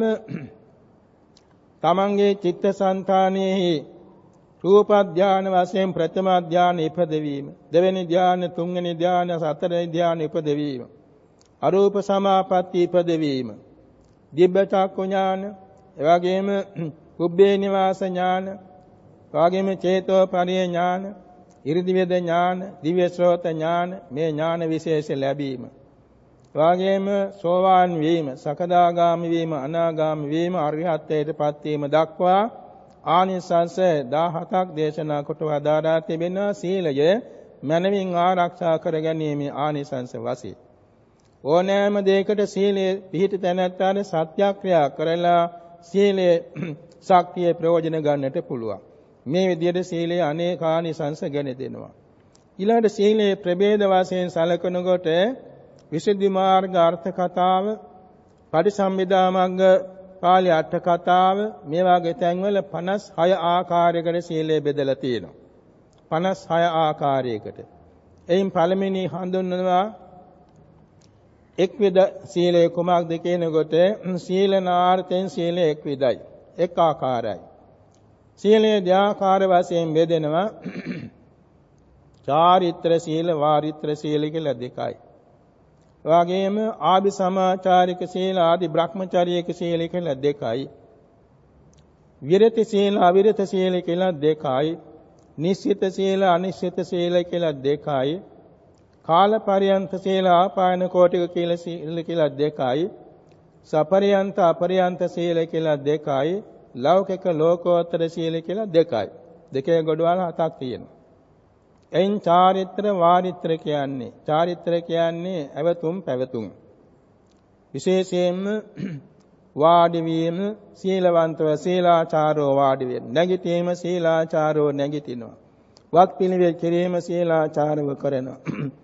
තමන්ගේ චිත්තසංතානෙහි රූප ධාන වශයෙන් ප්‍රථම ධාන ඉපදවීම, දෙවෙනි ධාන, තුන්වෙනි ධාන, හතරවෙනි ධාන ඉපදවීම, අරූප සමාපatti ඉපදවීම, දිබ්බ චක්ඛු ඥාන, එවාගෙම කුබ්බේ නිවාස ඥාන, එවාගෙම චේතෝ පරිය ඥාන, ඉරිදිවේද ඥාන, දිව්‍ය ශ්‍රෝත ඥාන, මේ ඥාන විශේෂ ලැබීම. එවාගෙම සෝවාන් වීම, සකදාගාමි වීම, අනාගාමි වීම, අරිහත්ත්වයට පත් වීම දක්වා ආනිසංස 17ක් දේශනා කොට වදාරා තිබෙනවා. සීලය මනමින් ආරක්ෂා කර ගැනීම ආනිසංස වශයෙන්. ඕනෑම දෙයකට සීලයේ පිහිට තැනැත්තාට සත්‍යක්‍රියා කරලා සීලයේ ශක්තිය ප්‍රයෝජන ගන්නට පුළුවන්. මේ විදිහට සීලයේ අනේක ආනිසංස ගෙන දෙනවා. ඊළඟට සීලයේ ප්‍රභේද වශයෙන් සැලකනකොට විසුද්ධි මාර්ග අර්ථ කතාව, පටිසම්භිදා මග්ග පාළි අට කතාව, මේ වගේ තැන්වල 56 ආකාරයකට සීලය බෙදලා තියෙනවා. 56 ආකාරයකට. එයින් පළවෙනි හඳුන්වනවා එක්විද සීලය කුමක්ද කියනකොට සීලනාර්ථයෙන් සීලය එක්විදයි. එක් ආකාරයි. සීලයේ ධ්‍යාකාර වශයෙන් බෙදෙනවා. චාරිත්‍ර සීල, වාරිත්‍ර සීල කියලා දෙකයි. එවාගෙම ආදි සමාචාරික සීල, ආදි බ්‍රහ්මචාරික සීල කියලා දෙකයි. විරති සීල, අවිරත සීල කියලා දෙකයි. නිශ්චිත සීල, අනිශ්චිත සීල කියලා දෙකයි. කාල පරියන්ත සීල, ආපායන කෝටික කියලා සීල කියලා දෙකයි. සපරියන්ත අපරියන්ත සීල කියලා දෙකයි. ලෞකික ලෝකෝත්තර සීල කියලා දෙකයි. දෙකේ ගොඩවල් හතක් තියෙනවා. එයින් චාරිත්‍ර වාරිත්‍ර කියන්නේ, චාරිත්‍ර කියන්නේ අවතුම් පැවතුම්. විශේෂයෙන්ම වාඩි වීම සීලවන්තව සීලාචාරෝ වාඩි වෙන. නැගිටීම සීලාචාරෝ නැගිටිනවා. වත් පිළිවෙල කිරීම සීලාචාරව කරනවා.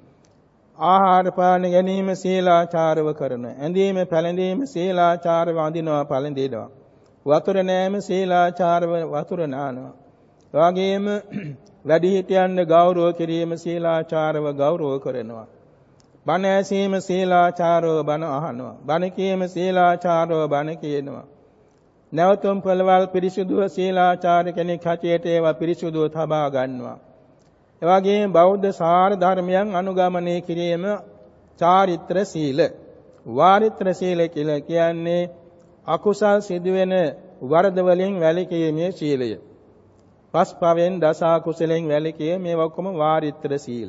ආහාර පාන ගැනීම සීලාචාරව කරනවා. ඇඳීම පැළඳීම සීලාචාරව අඳිනවා පැළඳිනවා. වතුර නෑම සීලාචාරව වතුර නානවා. එවාගෙම වැඩිහිටියන්ට ගෞරව කිරීම සීලාචාරව ගෞරව කරනවා. බණ ඇසීම සීලාචාරව බණ අහනවා. බණ කීම සීලාචාරව බණ කියනවා. නැවතුම් පළවල් පිරිසුදුව සීලාචාර කෙනෙක් හැටියට ඒවා පිරිසුදුව තබා ගන්නවා. එවාගෙම බෞද්ධ සාර ධර්මයන් අනුගමනය කිරීම චාරිත්‍ර සීල. වාරිත්‍ර සීල කියලා කියන්නේ අකුසල් සිදුවෙන වරද වලින් වැළකීමේ සීලය. පස්පවෙන් දස කුසලෙන් වැළකීම මේ ඔක්කොම වාරිත්‍ර සීල.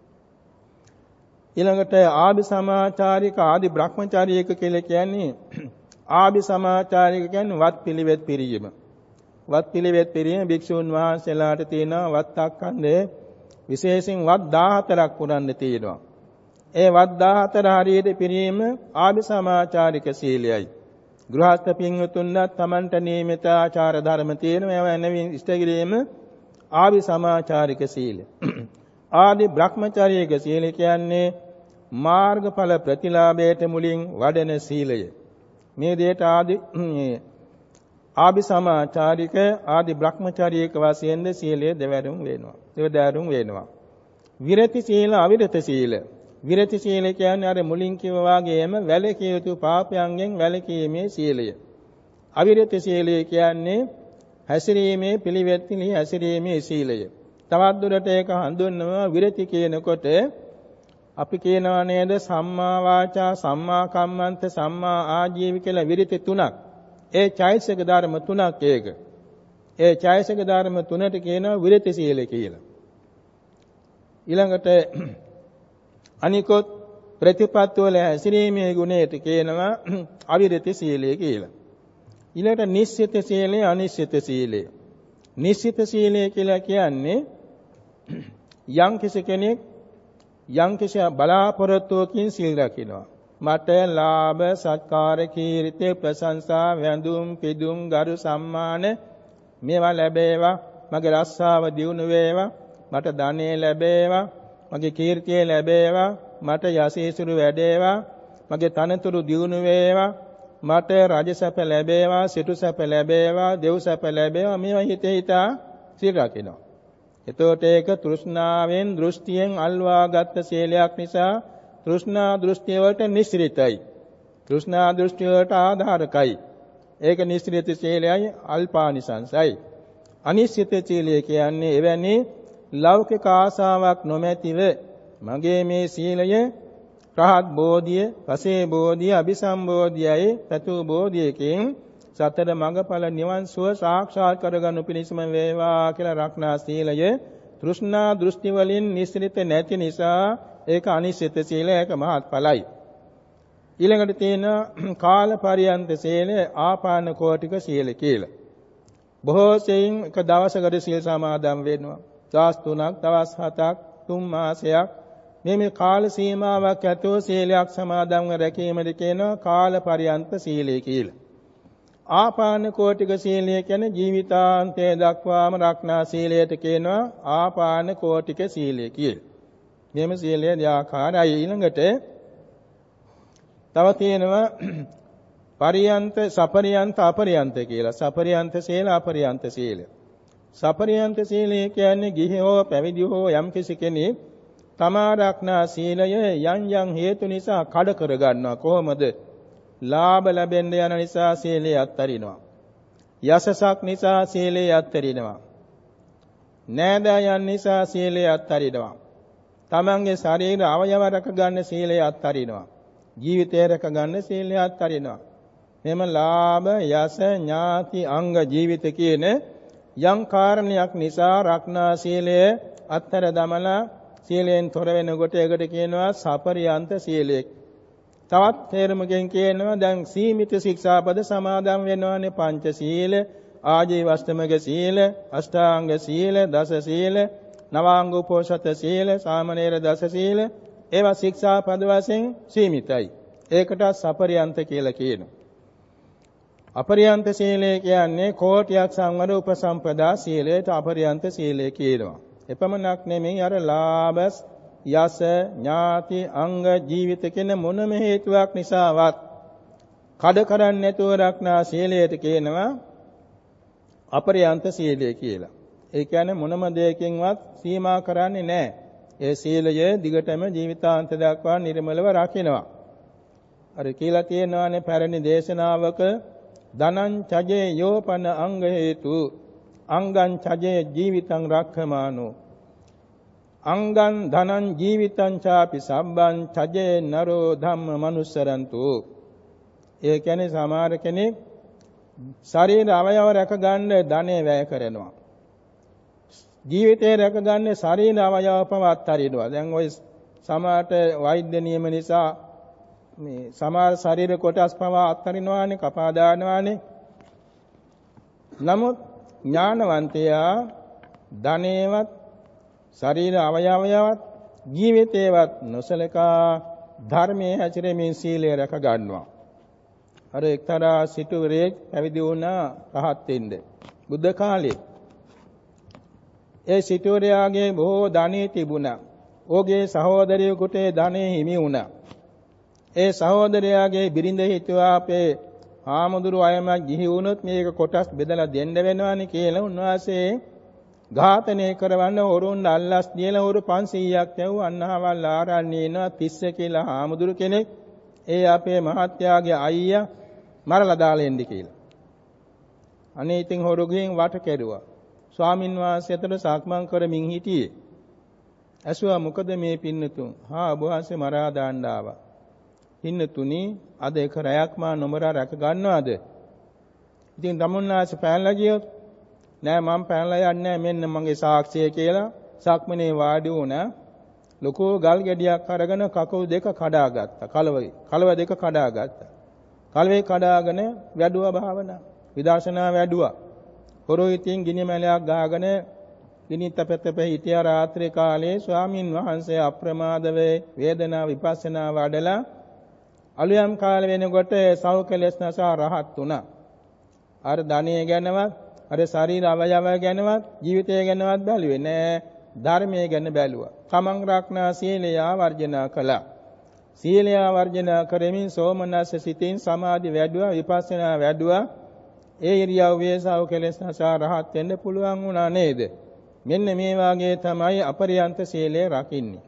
ඊළඟට ආදි සමාචාරික, ආදි බ්‍රහ්මචාරික කියලා කියන්නේ ආදි සමාචාරික කියන්නේ වත් පිළිවෙත් පිරීම. වත් පිළිවෙත් පිරීම භික්ෂුන් වහන්සේලාට තියෙන වත්තක්ඛන්දේ විශේෂයෙන් වත් 14ක් පුරන්න තියෙනවා. ඒ වත් 14 හරියට පිරීම ආදි සමාචාරික සීලයයි. ගෘහස්ත පින්වතුන්වත් Tamanට නියමිත ආචාර ධර්ම තියෙනවා. ඒවා නැවින් ඉෂ්ට කිරීම ආදි සමාචාරික සීල. ආදි බ්‍රහ්මචාරික සීල කියන්නේ මාර්ගඵල ප්‍රතිලාභයට මුලින් වඩන සීලය. මේ දෙයට ආදි ආභි සමාචාරික ආදි බ්‍රහ්මචාරීක වශයෙන්ද සීලය දෙවැරුම් වෙනවා. විරති සීල අවිරත සීල. විරති සීල කියන්නේ අර මුලින් කිව්වා වගේම වැළකී යුතු පාපයන්ගෙන් වැළකීමේ සීලය. අවිරත සීලය කියන්නේ හැසිරීමේ පිළිවෙත්ලි හැසිරීමේ සීලය. තවත් දුරට ඒක හඳුන්වනවා විරති කියනකොට අපි කියනවා නේද සම්මා වාචා සම්මා කම්මන්ත සම්මා ආජීව කියලා විරති තුනක්. ඒ චෛතසික ධර්ම තුනක් ඒක. ඒ චෛතසික ධර්ම තුනට කියනවා විරති සීල කියලා. ඊළඟට අනිකොත් ප්‍රතිපත්ති වල හැසිරීමේ ගුණයට කියනවා අවිරති සීලය කියලා. ඊළඟට නිශ්චිත සීලය අනිශ්චිත සීලය. නිශ්චිත සීලය කියලා කියන්නේ යම් කෙනෙක් යම් බලාපොරොත්තුවකින් සීල් රකින්නවා. මට ලාභ සත්කාර කීර්ති ප්‍රශංසා වැඳුම් පිදුම් ගරු සම්මාන මේවා ලැබේවා, මගේ රස්සාව දියුණු වේවා, මට ධනෙ ලැබේවා, මගේ කීර්තිය ලැබේවා, මට යසීසුරු වැඩේවා, මගේ තනතුරු දියුණු වේවා, මට රජසැප ලැබේවා, සිටුසැප ලැබේවා, දෙව්සැප ලැබේවා, මේවා හිතා සීල් රකින්නවා. එතකොට ඒක තෘෂ්ණාවෙන් දෘෂ්ටියෙන් අල්වාගත් සීලයක් නිසා තෘෂ්ණා දෘෂ්ටිය වලට නිස්ෘතයි. තෘෂ්ණා දෘෂ්ටිය වලට ආධාරකයි. ඒක නිස්ෘත සීලයයි අල්පානිසංසයි. අනිශ්චිත සීලය කියන්නේ එවැනි ලෞකික ආසාවක් නොමැතිව මගේ මේ සීලය රහත් බෝධිය, පසේ බෝධිය, අபிසම්බෝධියයි සතු බෝධියකින් සතර මඟඵල නිවන් සුව සාක්ෂාත් කරගනු පිණිසම වේවා කියලා රක්නා සීලය තෘෂ්ණා දෘෂ්ටි වලින් නිස්ෘත නැති නිසා ඒක අනිශ්චිත සීලය, ඒක මහත්ඵලයි. ඊළඟට තියෙන කාල පරියන්ත සීලය ආපාන කෝටික සීල කියලා. බොහෝ සෙයින් එක දවසකට සීල් සමාදන් වෙනවා. දවස් 3ක්, දවස් 7ක්, 3 මාසයක් මේ කාල සීමාවක් ඇතුව සීලයක් සමාදන්ව රැකීමද කියනවා කාල පරියන්ත සීලය කියලා. ආපාන කෝටික සීලය කියන්නේ ජීවිතාන්තය දක්වාම රක්නා සීලයට කියනවා ආපාන කෝටික සීලය කියලා. මෙම සීලය දෙආකාරයි. ඊළඟට තව තියෙනවා පරියන්ත, සපරියන්ත, අපරියන්ත කියලා. සපරියන්ත සීල, අපරියන්ත සීල. සපරියන්ත සීලය කියන්නේ ගිහි හෝ පැවිදි හෝ යම් කෙනෙක් තමා රක්නා සීලය යම් යම් හේතු නිසා කඩ කර ගන්නවා. කොහොමද? ලාභ ලැබෙන්න යන නිසා සීලය අත්හරිනවා. යසසක් නිසා සීලය අත්හරිනවා. නෑදෑයන් නිසා සීලය අත්හරිනවා. තමන්ගේ ශරීර අවයව රැක ගන්න සීලය අත්හරිනවා. ජීවිතය රැක ගන්න සීලය අත්හරිනවා. මෙම ලාභ, යස, ඥාති, අංග, ජීවිත කියන යම් කාරණයක් නිසා රක්නා සීලය අත්හැර දමලා සීලයෙන් තොර වෙනකොට ඒකට කියනවා සපරියන්ත සීලය. තවත් තේරුමකින් කියනවා දැන් සීමිත ශික්ෂාපද සමාදන් වෙනවානේ. පංච සීල, ආජීවස්තමක සීල, අෂ්ටාංග සීල, දස සීල, නවාංග උපෝසත සීල, සාමණේර දස සීල. ඒවා ශික්ෂාපද වශයෙන් සීමිතයි. ඒකට සපරියන්ත කියලා කියනවා. අපරියන්ත සීලය කියන්නේ කෝටියක් සංවර උපසම්පදා සීලයට අපරියන්ත සීලය කියනවා. එපමණක් නෙමෙයි අර ලාභ, යස, ඥාති, අංග, ජීවිත කියන මොනම හේතුවක් නිසාවත් කඩ කරන්නේ නැතුව රක්නා සීලයට කියනවා අපරියන්ත සීලය කියලා. ඒ කියන්නේ මොනම දෙයකින්වත් සීමා කරන්නේ නැහැ. ඒ සීලය දිගටම ජීවිතාන්ත දක්වා නිර්මලව රකින්නවා. අර කියලා තියෙනවානේ පැරණි දේශනාවක ධනං චජේ යෝපන අංග හේතු අංගං චජේ ජීවිතං රක්ඛමානෝ අංගං ධනං ජීවිතං චාපි සබ්බං චජේ නරෝ ධම්ම මනුස්සරන්තු. ඒ කියන්නේ සමහර කෙනෙක් ශරීර අවයව රැක ගන්න ධනෙ වැය කරනවා. ජීවිතේ රැක ගන්න ශරීර අවයව පවත් හරිනවා. දැන් ওই සමහරට වෛද්‍ය නියම නිසා මේ සමහර ශරීර කොටස් පවා අත්හරිනවානේ, කපා දානවානේ. නමුත් ඥානවන්තයා ධනේවත් ශරීර අවයවයවත් ජීවිතේවත් නොසලකා ධර්මයේ හැසිරෙමින් සීලය රැක ගන්නවා. අර එක්තරා සිටුවරයෙක් පැවිදි වුණා රහත් වෙන්න බුද්ධ කාලේ. ඒ සිටුවරයාගේ බොහෝ ධනෙ තිබුණා. ඔහුගේ සහෝදරයෙකුට ධනෙ හිමි වුණා. ඒ සහෝදරයාගේ බිරිඳ හිතුවා අපේ ආමුදුරු අයම ගිහි වුණොත් මේක කොටස් බෙදලා දෙන්න වෙනවානේ කියලා උන්වහන්සේ ඝාතනය කරවන්න හොරුන් අල්ලස් දියලා හොරු 500ක් යවු අන්නහවල් ආරණ්‍යේ ඉනවා තිස්ස කියලා ආමුදුරු කෙනෙක්. ඒ අපේ මහත්යාගේ අයියා මරලා දාලා එන්න කියලා. අනේ ඉතින් හොරු ගිහින් වට කෙරුවා. ස්වාමින් වහන්සේට සක්මන් කරමින් හිටියේ. ඇසුවා මොකද මේ පින්නතුන්? ඔබ වහන්සේ මරා දාන්න ආවා. පින්නතුනි අද එක රැයක් මා නොමරා රැක ගන්නවද? ඉතින් ධම්මොන්නාස පැනලා ගියොත් නෑ මම පැනලා යන්නේ මෙන්න මගේ සාක්ෂිය කියලා සක්මනේ වාඩි වුණා. ලොකෝ ගල් ගැඩියක් අරගෙන කකුල් දෙක කඩාගත්තා. කලව දෙක කඩාගත්තා. කලවේ කඩාගෙන වැඩුවා භාවනා. විදර්ශනා වැඩුවා. හොරෝ ඉතින් ගිනි මැලයක් ගහගෙන ගිනි තපතප හිටියා රාත්‍රී කාලේ ස්වාමින් වහන්සේ අප්‍රමාදව වේදනා විපස්සනා වඩලා අලුයම් කාල වෙනකොට සෞඛලස් නැසා රහත් වුණා. අර ධනිය ගැනවත් අර ශරීර අවයව ගැනවත් ජීවිතය ගැනවත් බැලුවේ නෑ. ධර්මයේ ගැන බැලුවා. තමන් රක්නා සීලය වර්ජනා කළා. සීලය වර්ජනා කරමින් සෝමනස්ස සිතින් සමාධි වැඩුවා විපස්සනා වැඩුවා. ඒ ඉරියව්වේ සෞඛලස් නැසා රහත් වෙන්න පුළුවන් වුණා නේද? මෙන්න මේ වාගේ තමයි අපරියන්ත සීලය රකින්නේ.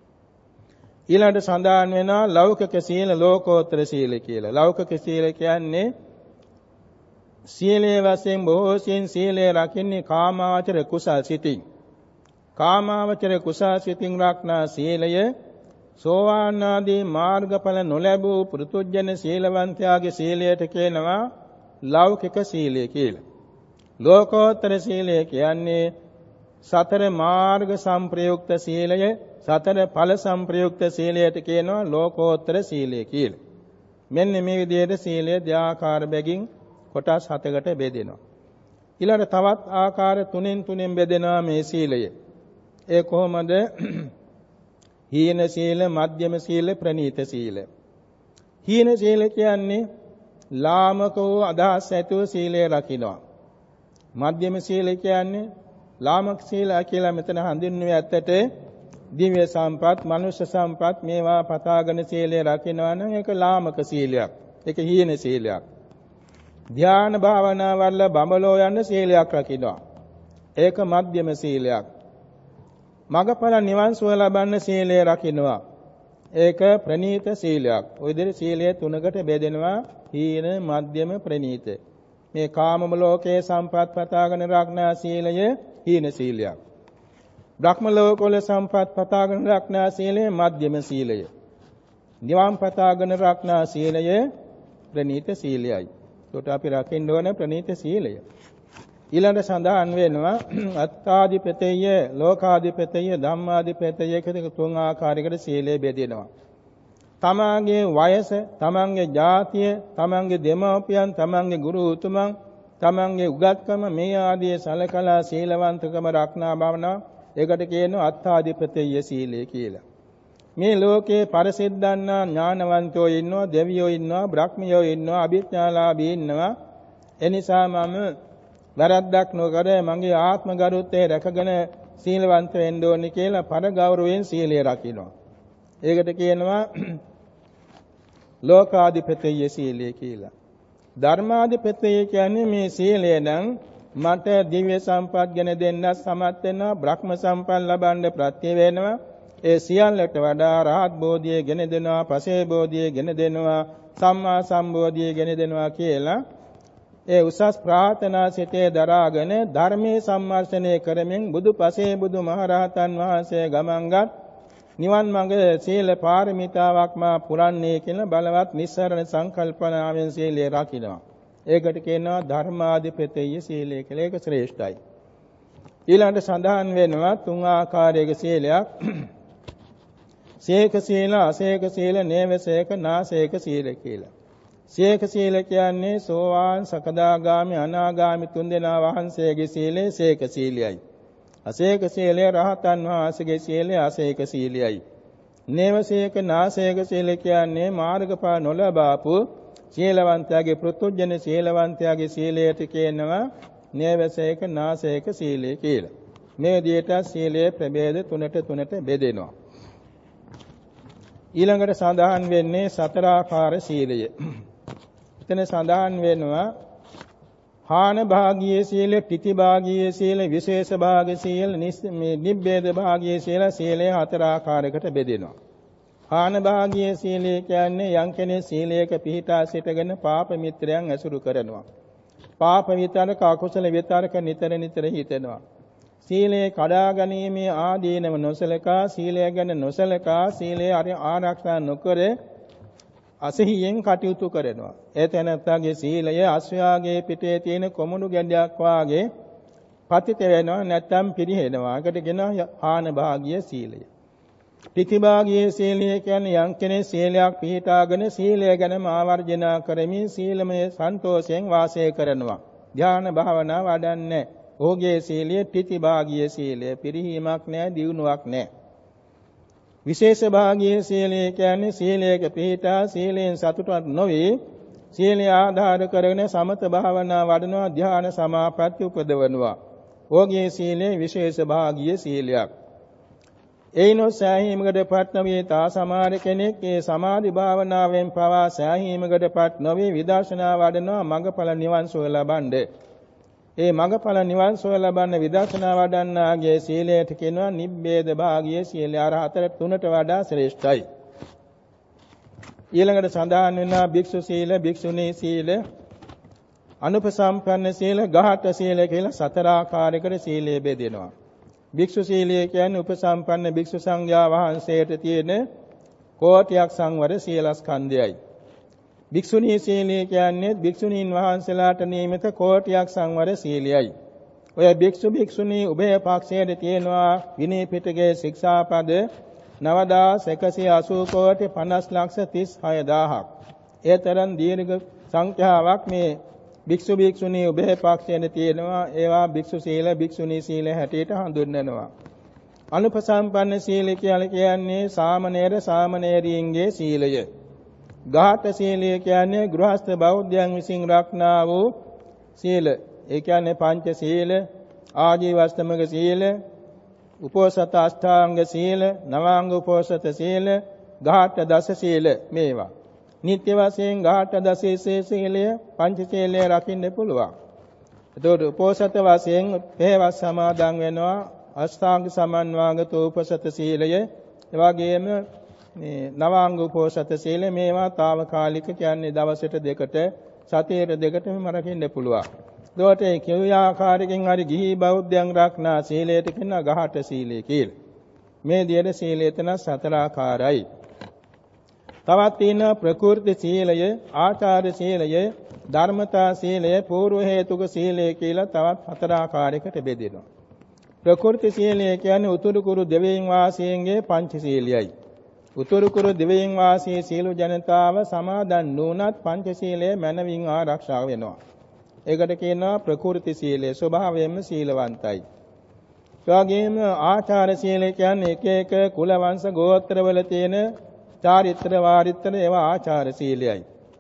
ඊළඟට සඳහන් වෙනවා ලෞකික සීල ලෝකෝත්තර සීල කියලා. ලෞකික සීල කියන්නේ සීලයේ වශයෙන් බොහෝ සීලය රකින්නේ කාමාවචර කුසල් සිතින්. කාමාවචර කුසල් සිතින් රක්නා සීලය සෝවාන් ආදී මාර්ගඵල නොලැබූ පෘතුජන සීලවන්තයාගේ සීලයට කියනවා ලෞකික සීලය කියලා. ලෝකෝත්තර සීලය කියන්නේ සතර මාර්ග සංප්‍රයුක්ත සීලය, සතර ඵල සංප්‍රයුක්ත සීලයට කියනවා ලෝකෝත්තර සීලය කියලා. මෙන්න මේ විදිහට සීලය දෙආකාර බැගින් කොටස් 7කට බෙදෙනවා. ඊළඟ තවත් ආකාර 3න් බෙදෙනවා මේ සීලය. ඒ කොහොමද? හීන සීල, මධ්‍යම සීල, ප්‍රණීත සීල. හීන සීල කියන්නේ ලාමක වූ අදහස් ඇතුව සීලය රකින්නවා. මධ්‍යම සීල කියන්නේ ලාමක සීල කියලා මෙතන හඳුන්වන්නේ ඇත්තට දිව්‍ය සම්පත්, මනුෂ්‍ය සම්පත් මේවා පතාගෙන සීලය රකින්නවා නම් ඒක ලාමක සීලයක්. ඒක හීන සීලයක්. ධ්‍යාන භාවනා වල බඹලෝ යන සීලයක් රකින්නවා. ඒක මධ්‍යම සීලයක්. මගඵල නිවන් සුව ලබන්න සීලය රකින්නවා. ඒක ප්‍රණීත සීලයක්. ওই විදිහට සීලය තුනකට බෙදෙනවා. හීන, මධ්‍යම, ප්‍රණීත. මේ කාමම ලෝකයේ සම්පත් පතාගෙන රක්නා සීලය හීන සීලයක්. බ්‍රහ්ම ලෝකවල සම්පත් පතාගෙන රක්නා සීලය මධ්‍යම සීලය. නිවන් පතාගෙන රක්නා සීලය ප්‍රණීත සීලයයි. ඒකට අපි රකින්න ඕන ප්‍රණීත සීලය. ඊළඟ සඳහන් වෙනවා අත්තාදිපතේය, ලෝකාදිපතේය, ධම්මාදිපතේය කියන තුන් ආකාරයකට සීලය බෙදෙනවා. තමන්ගේ වයස, තමන්ගේ ජාතිය, තමන්ගේ දෙමව්පියන්, තමන්ගේ ගුරු උතුමන්, තමන්ගේ උගත්කම මේ ආදී සලකලා සීලවන්තකම රක්නා බවනා ඒකට කියනවා අත්තාදිපතේය සීලය කියලා. මේ ලෝකේ පරිසිද්ධාන්නා ඥානවන්තයෝ ඉන්නවා, දෙවියෝ ඉන්නවා, බ්‍රහ්මියෝ ඉන්නවා, අභිඥාලාභී ඉන්නවා. එනිසා මම වැරද්දක් නොකර මගේ ආත්ම ගරුත්වය රැකගෙන සීලවන්ත වෙන්න ඕනේ කියලා පරගෞරවයෙන් සීලය රකින්නවා. ඒකට කියනවා ලෝකාධිපතේය සීලය කියලා. ධර්මාධිපතේය කියන්නේ මේ සීලය නම් මට දිව්‍ය සම්පත් ගෙන දෙන්න සමත් වෙනවා, බ්‍රහ්ම සම්පත් ලබන්න ප්‍රත්‍ය වෙනවා. ඒ සියල්ලට වඩා රහත් බෝධිය ගෙන දෙනවා, පසේ බෝධිය ගෙන දෙනවා, සම්මා සම්බෝධිය ගෙන දෙනවා කියලා ඒ උසස් ප්‍රාර්ථනා සිතේ දරාගෙන ධර්මයේ සම්මර්ෂණය කරමින් බුදු පසේ බුදු මහරහතන් වහන්සේ ගමන්ගත් නිවන් මඟ සීල පාරමිතාවක් මා පුරන්නේ කියන බලවත් නිස්සරණ සංකල්පනාවෙන් සීලය රකින්නවා. ඒකට කියනවා ධර්මාධිපතේය සීලය කියලා. ඒක ශ්‍රේෂ්ඨයි. ඊළඟට සඳහන් වෙනවා තුන් ආකාරයක සීලයක්. සීක සීල, අසීක සීල, නේවසීක, නාසීක සීල කියලා. සීක සීල කියන්නේ සෝවාන්, සකදාගාමි, අනාගාමි තුන්දෙනා වහන්සේගේ සීලය සීක සීලයයි. අසීක සීලය රහතන් වහන්සේගේ සීලය අසීක සීලයයි. නේවසීක, නාසීක සීල කියන්නේ මාර්ගඵල නොලබාපු සීලවන්තයාගේ පෘතුජන සීලවන්තයාගේ සීලයට කියනවා නේවසීක, නාසීක සීලය කියලා. මේ විදිහට සීලයේ ප්‍රභේද තුනට බෙදෙනවා. ඊළඟට සඳහන් වෙන්නේ සතරාකාර සීලය. එතන සඳහන් වෙනවා හාන භාගීය සීල, පිටි භාගීය සීල, විශේෂ භාගීය සීල, මේ නිබ්බේද භාගීය සීල සීලය හතර ආකාරයකට බෙදෙනවා. හාන භාගීය සීලය කියන්නේ යම් කෙනෙක් සීලයක පිහිටා සිටගෙන පාප මිත්‍රයන් ඇසුරු කරනවා. පාප විතරක අකුසල විතරක නිතර නිතර හිතෙනවා. සීලය කඩා ගැනීමේ ආදීනව නොසලකා, සීලය ගැන නොසලකා, සීලය ආරක්ෂා නොකර අසහියෙන් කටයුතු කරනවා. ඒ තැනැත්තාගේ සීලය අශ්වයාගේ පිටේ තියෙන කොමුණු ගැඩයක් වාගේ පතිත වෙනවා, නැත්නම් පිරිහෙනවා. ඒකට කියනවා හාන භාගීය සීලය. පිටිභාගීය සීලය කියන්නේ යම් කෙනෙක් සීලයක් පිළිපදාගෙන සීලය ගැනම ආවර්ජනා කරමින් සීලමය සන්තෝෂයෙන් වාසය කරනවා. ධ්‍යාන භාවනා වඩන්නේ. ඔහුගේ සීලය පිටිභාගීය සීලය. පිරිහීමක් නැහැ, දියුණුවක් නැහැ. විශේෂ භාගීය සීලය කියන්නේ සීලයක පිහිටා සීලයෙන් සතුටක් නොවේ, සීලය ආධාර කරගෙන සමත භාවනා වඩනවා, ධ්‍යාන සමාපatti උපදවනවා. ඔහුගේ සීලය විශේෂ භාගීය සීලයක්. එයිනොත් සෑහීමකටපත් නොවේ. තා සමහර කෙනෙක් ඒ සමාධි භාවනාවෙන් පවා සෑහීමකටපත් නොවේ විදර්ශනා වඩනවා මඟඵල නිවන් සුව ලබන්නේ. ඒ මඟඵල නිවන් සුව ලබන්න විදර්ශනා වඩන්නාගේ සීලයට කියනවා නිබ්බේද භාගීය සීලය. අර හතර තුනට වඩා ශ්‍රේෂ්ඨයි. ඊළඟට සඳහන් වෙනවා භික්ෂු සීල, භික්ෂුණී සීල, අනුපසම්පන්න සීල, ගහට සීල කියලා සතර ආකාරයකට සීලය බෙදෙනවා. භික්ෂු සීලය කියන්නේ උපසම්පන්න භික්ෂු සංඝයා වහන්සේට තියෙන කෝටියක් සංවර සීලස්කන්ධයයි. භික්ෂුණී සීලය කියන්නේ භික්ෂුණීන් වහන්සේලාට නියමිත කෝටියක් සංවර සීලයයි. ඔය භික්ෂු භික්ෂුණී උභය පක්ෂයේ තියෙනවා විනය පිටකයේ ශික්ෂාපද 9180 කෝටි 50,36,000ක්. ඒ තරම් දීර්ඝ සංඛ්‍යාවක් මේ භික්ෂු භික්ෂුණී උභය පක්ෂයේ තියෙනවා. ඒවා භික්ෂු සීල, භික්ෂුණී සීල හැටියට හඳුන්වනවා. අනුපසම්පන්න සීල කියලා කියන්නේ සාමණේර සාමණේරියන්ගේ සීලය. ගාඨ සීලය කියන්නේ ගෘහස්ත බෞද්ධයන් විසින් රක්නා වූ සීල. ඒ කියන්නේ පංච සීල, ආජීවස්තමක සීල, උපෝසත අෂ්ටාංග සීල, නවාංග උපෝසත සීල, ගාඨ දස සීල මේවා. නිත්‍ය වශයෙන් ගාඨ දස සීලය පංච සීලය රකින්න පුළුවන්. එතකොට උපෝසත වශයෙන් පෙරවස් සමාදන් වෙනවා, අෂ්ටාංග සමන්වාගත උපෝසත සීලය, ඒ වගේම මේ නවාංග උපෝසත සීල මේවා తాවකාලික කියන්නේ දවසට දෙකට සතියේ දෙකටම රකින්න පුළුවන්. ඒකට ඒ කිව්ව ආකාරයෙන් හරි ගිහි බෞද්ධයන් රක්නා සීලයට කියන ගහට සීලය කියලා. මේ දියර සීලය තන සතර ආකාරයි. තවත් තියෙනවා ප්‍රකෘති සීලය, ආචාර සීලය, ධර්මතා සීලය, పూర్ව හේතුක සීලය කියලා තවත් හතර ආකාරයකට බෙදෙනවා. ප්‍රකෘති සීලය කියන්නේ උතුරු කුරු දෙවියන් වාසීන්ගේ පංච සීලයයි. උතුරු කුරු දෙවියන් වාසී සීල ජනතාව සමාදන් නුනත් පංචශීලයේ මනවින් ආරක්ෂා වෙනවා. ඒකට කියනවා ප්‍රකෘති සීලය. ස්වභාවයෙන්ම සීලවන්තයි. එවැගේම ආචාර සීලය කියන්නේ එක එක කුල වංශ ගෝත්‍රවල තියෙන චාරිත්‍ර වාරිත්‍ර ඒවා ආචාර සීලයයි.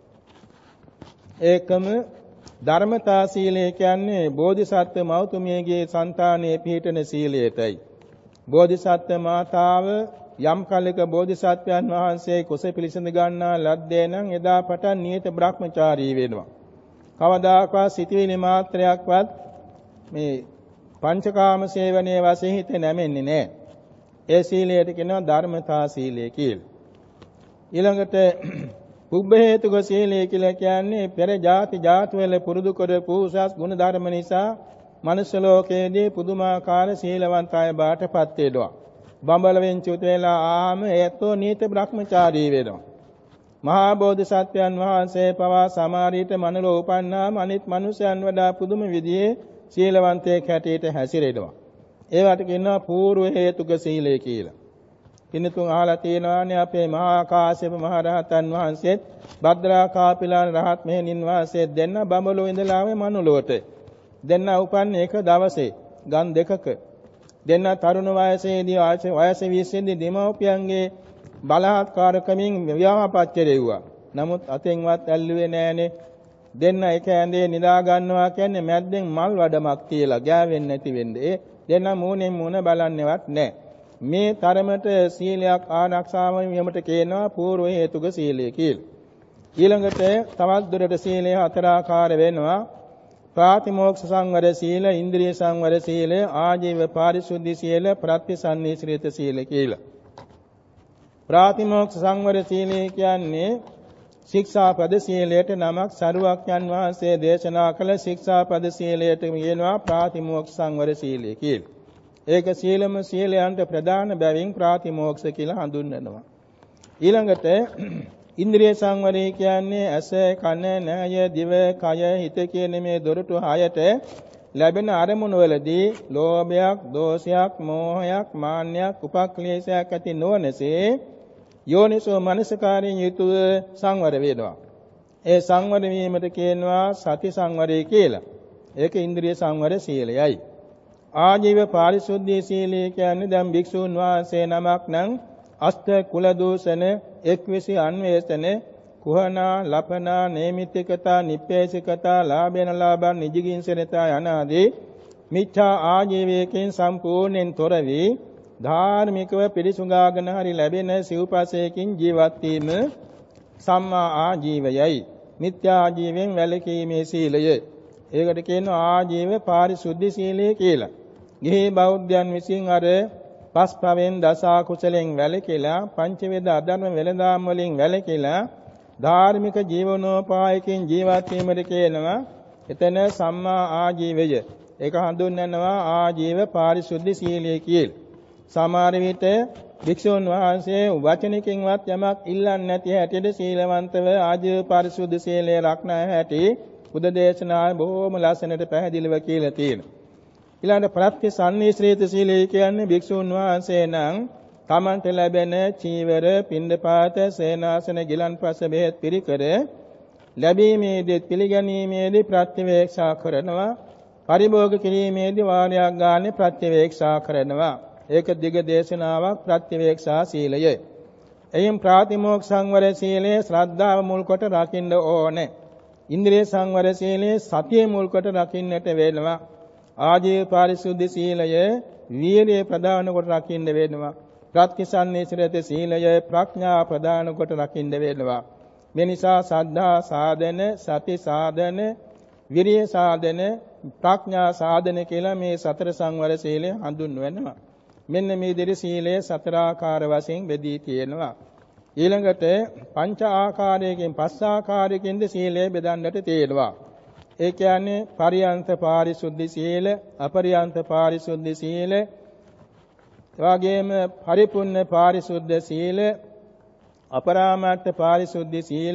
ඒකම ධර්මතා සීලය කියන්නේ බෝධිසත්ව මෞතුමියගේ సంతානයේ පිහිටන සීලයටයි. බෝධිසත්ව මාතාව යම් කලක බෝධිසත්වයන් වහන්සේ කුස පිළිසඳ ගන්නා ලද්දේ නම් එදා පටන් නියත බ්‍රහ්මචාරී වෙනවා. කවදාකවත් සිටිවිලි මාත්‍රයක්වත් මේ පංචකාම සේවනයේ වශයෙන් හිත නැමෙන්නේ නැහැ. ඒ සීලයට කියනවා ධර්මතා සීලය කියලා. ඊළඟට පුබ්බ හේතුක සීලය කියලා කියන්නේ පෙර ಜಾති වල පුරුදු කරපු උසස් ගුණ ධර්ම නිසා මනුෂ්‍ය ලෝකයේදී පුදුමාකාර සීලවන්ත අය බාටපත් වෙනවා. බඹලවෙන් චුත වෙලා ආම ඒතෝ නීත බ්‍රහ්මචාරී වෙනවා. මහා බෝධිසත්වයන් වහන්සේ පවා සමාරීත මනලෝ උපන්නාම අනිත් මනුෂ්‍යයන් වඩා පුදුම විදිහේ සීලවන්තයෙක් හැටියට හැසිරෙනවා. ඒවට කියනවා పూర్ව හේතුක සීලය කියලා. කිනුතුන් අහලා තියෙනවානේ අපේ මහා කාශ්‍යප මහ රහතන් වහන්සේත් භද්‍රා කාපිලාන රහත් මෙහෙණින් වහන්සේ දෙන්න බඹලෝ ඉඳලා ආවේ මනුලොවට. දෙන්න උපන්නේ එක දවසේ ගම් දෙකක. දෙන්න තරුණ වයසේදී වයස 20 දෙමව්පියන්ගේ බලහත්කාරකමින් විවාහපච්චරෙව්වා. නමුත් අතෙන්වත් ඇල්ලුවේ නෑනේ. දෙන්න එක ඇඳේ නිදා ගන්නවා කියන්නේ මැද්දෙන් මල් වඩමක් තියලා ගෑවෙන්නේ නැති වෙන්නේ. දෙන්න මූණෙන් මූණ බලන්නේවත් නෑ. මේ තරමට සීලයක් ආරක්ෂාවෙන් යමට කියනවා పూర్ව හේතුක සීලය කියලා. ඊළඟට තවත් දුරට සීලය හතර ආකාර වෙනවා. ප්‍රාතිමෝක්ෂ සංවර සීල, ඉන්ද්‍රිය සංවර සීල, ආජීව පාරිශුද්ධි සීල, ප්‍රත්‍යසන්නිශ්‍රිත සීල කියලා. ප්‍රාතිමෝක්ෂ සංවර සීලය කියන්නේ ශික්ෂාපද සීලයට නමක්. සරුවක්යන් වහන්සේ දේශනා කළ ශික්ෂාපද සීලයට කියනවා ප්‍රාතිමෝක්ෂ සංවර සීලය කියලා. ඒක සීලම සීලයන්ට ප්‍රධාන බැවින් ප්‍රාතිමෝක්ෂ කියලා හඳුන්වනවා. ඊළඟට ඉන්ද්‍රිය සංවරය කියන්නේ ඇස, කන, නහය, දිව, කය, හිත කියන මේ දොරටු හයට ලැබෙන අරමුණු වලදී ලෝභයක්, දෝෂයක්, මෝහයක්, මාන්නයක්, උපක්ලේශයක් ඇති නොවනසේ යෝනිසෝ මනසකාරයෙන් යුතුව සංවර වෙනවා. ඒ සංවර වීමට කියනවා සති සංවරය කියලා. ඒක ඉන්ද්‍රිය සංවර සීලයයි. ආජීව පාරිශුද්ධි සීලය කියන්නේ දැන් භික්ෂුන් වහන්සේ නමක් නම් අෂ්ට කුල දූෂණ, එක්විසි අන්වේෂණ, කුහනා, ලපනා, නේමිතිකතා, නිප්පේසිකතා, ලාභේන ලාභං, නිජිගින්සනතා යනාදී මිච්ඡා ආජීවයෙන් සම්පූර්ණයෙන් තොර වී ධාර්මිකව පිරිසුඟාගෙන හරි ලැබෙන සිව්පසයකින් ජීවත් වීම සම්මා ආජීවයයි. මිත්‍යා ආජීවයෙන් වැළකීමේ සීලය. ඒකට කියනවා ආජීව පාරිශුද්ධි සීලය කියලා. ගිහි බෞද්ධයන් විසින් අර පස්පවෙන් දස කුසලෙන් වැළකීලා පංචවේද අධර්ම වෙළඳාම් වලින් වැළකීලා ධාර්මික ජීවනෝපායකින් ජීවත් වීමට කියනවා එතන සම්මා ආජීවය. ඒක හඳුන්වනවා ආජීව පාරිශුද්ධි සීලය කියලා. සමහර විට භික්ෂුන් වහන්සේ වචනකින්වත් යමක් ඉල්ලන්නේ නැති හැටියට සීලවන්තව ආජීව පාරිශුද්ධ සීලය රැක්නා හැටි බුද්ධ දේශනාවේ බොහොම ලස්සනට පැහැදිලිව කියලා තියෙනවා. ඊළඟ ප්‍රත්‍යසන්නිශ්‍රිත සීලය කියන්නේ භික්ෂුන් වහන්සේ නම් තමන්ට ලැබෙන චීවර, පිණ්ඩපාත, සේනාසන, ගිලන්පස බෙහෙත් පිරිකර ලැබීමේදී පිළිගැනීමේදී ප්‍රත්‍යවේක්ෂා කරනවා. පරිභෝග කිරීමේදී වාරයක් ගානේ ප්‍රත්‍යවේක්ෂා කරනවා. ඒක දිග දේශනාවක් ප්‍රත්‍යවේක්ෂා සීලය. එයින් ප්‍රාතිමෝක්ෂ සංවර සීලය ශ්‍රද්ධාව මුල් කොට රකින්න ඕනේ. ඉන්ද්‍රිය සංවර සීලය සතිය මුල් කොට රකින්නට වෙනවා. ආජීව පාරිශුද්ධ සීලය වීරිය ප්‍රදාන කොට රකින්න වෙනවා. ප්‍රත්‍යසන්නිශ්‍රිත සීලය ප්‍රඥා ප්‍රදාන කොට රකින්න වෙනවා. මේ නිසා සද්ධා සාධන, සති සාධන, විරිය සාධන, ප්‍රඥා සාධන කියලා මේ සතර සංවර සීලය හඳුන්වනවා. මෙන්න මේ දෙවි සීලය සතර ආකාර වශයෙන් බෙදී තියෙනවා. ඊළඟට පංච ආකාරයකින් පස් ආකාරයකින්ද සීලය බෙදන්නට තියෙනවා. ඒ කියන්නේ පරියන්ත පාරිශුද්ධි සීල, අපරියන්ත පාරිශුද්ධි සීල, එවාගෙම පරිපූර්ණ පාරිශුද්ධ සීල, අපරාමාර්ථ පාරිශුද්ධි සීල,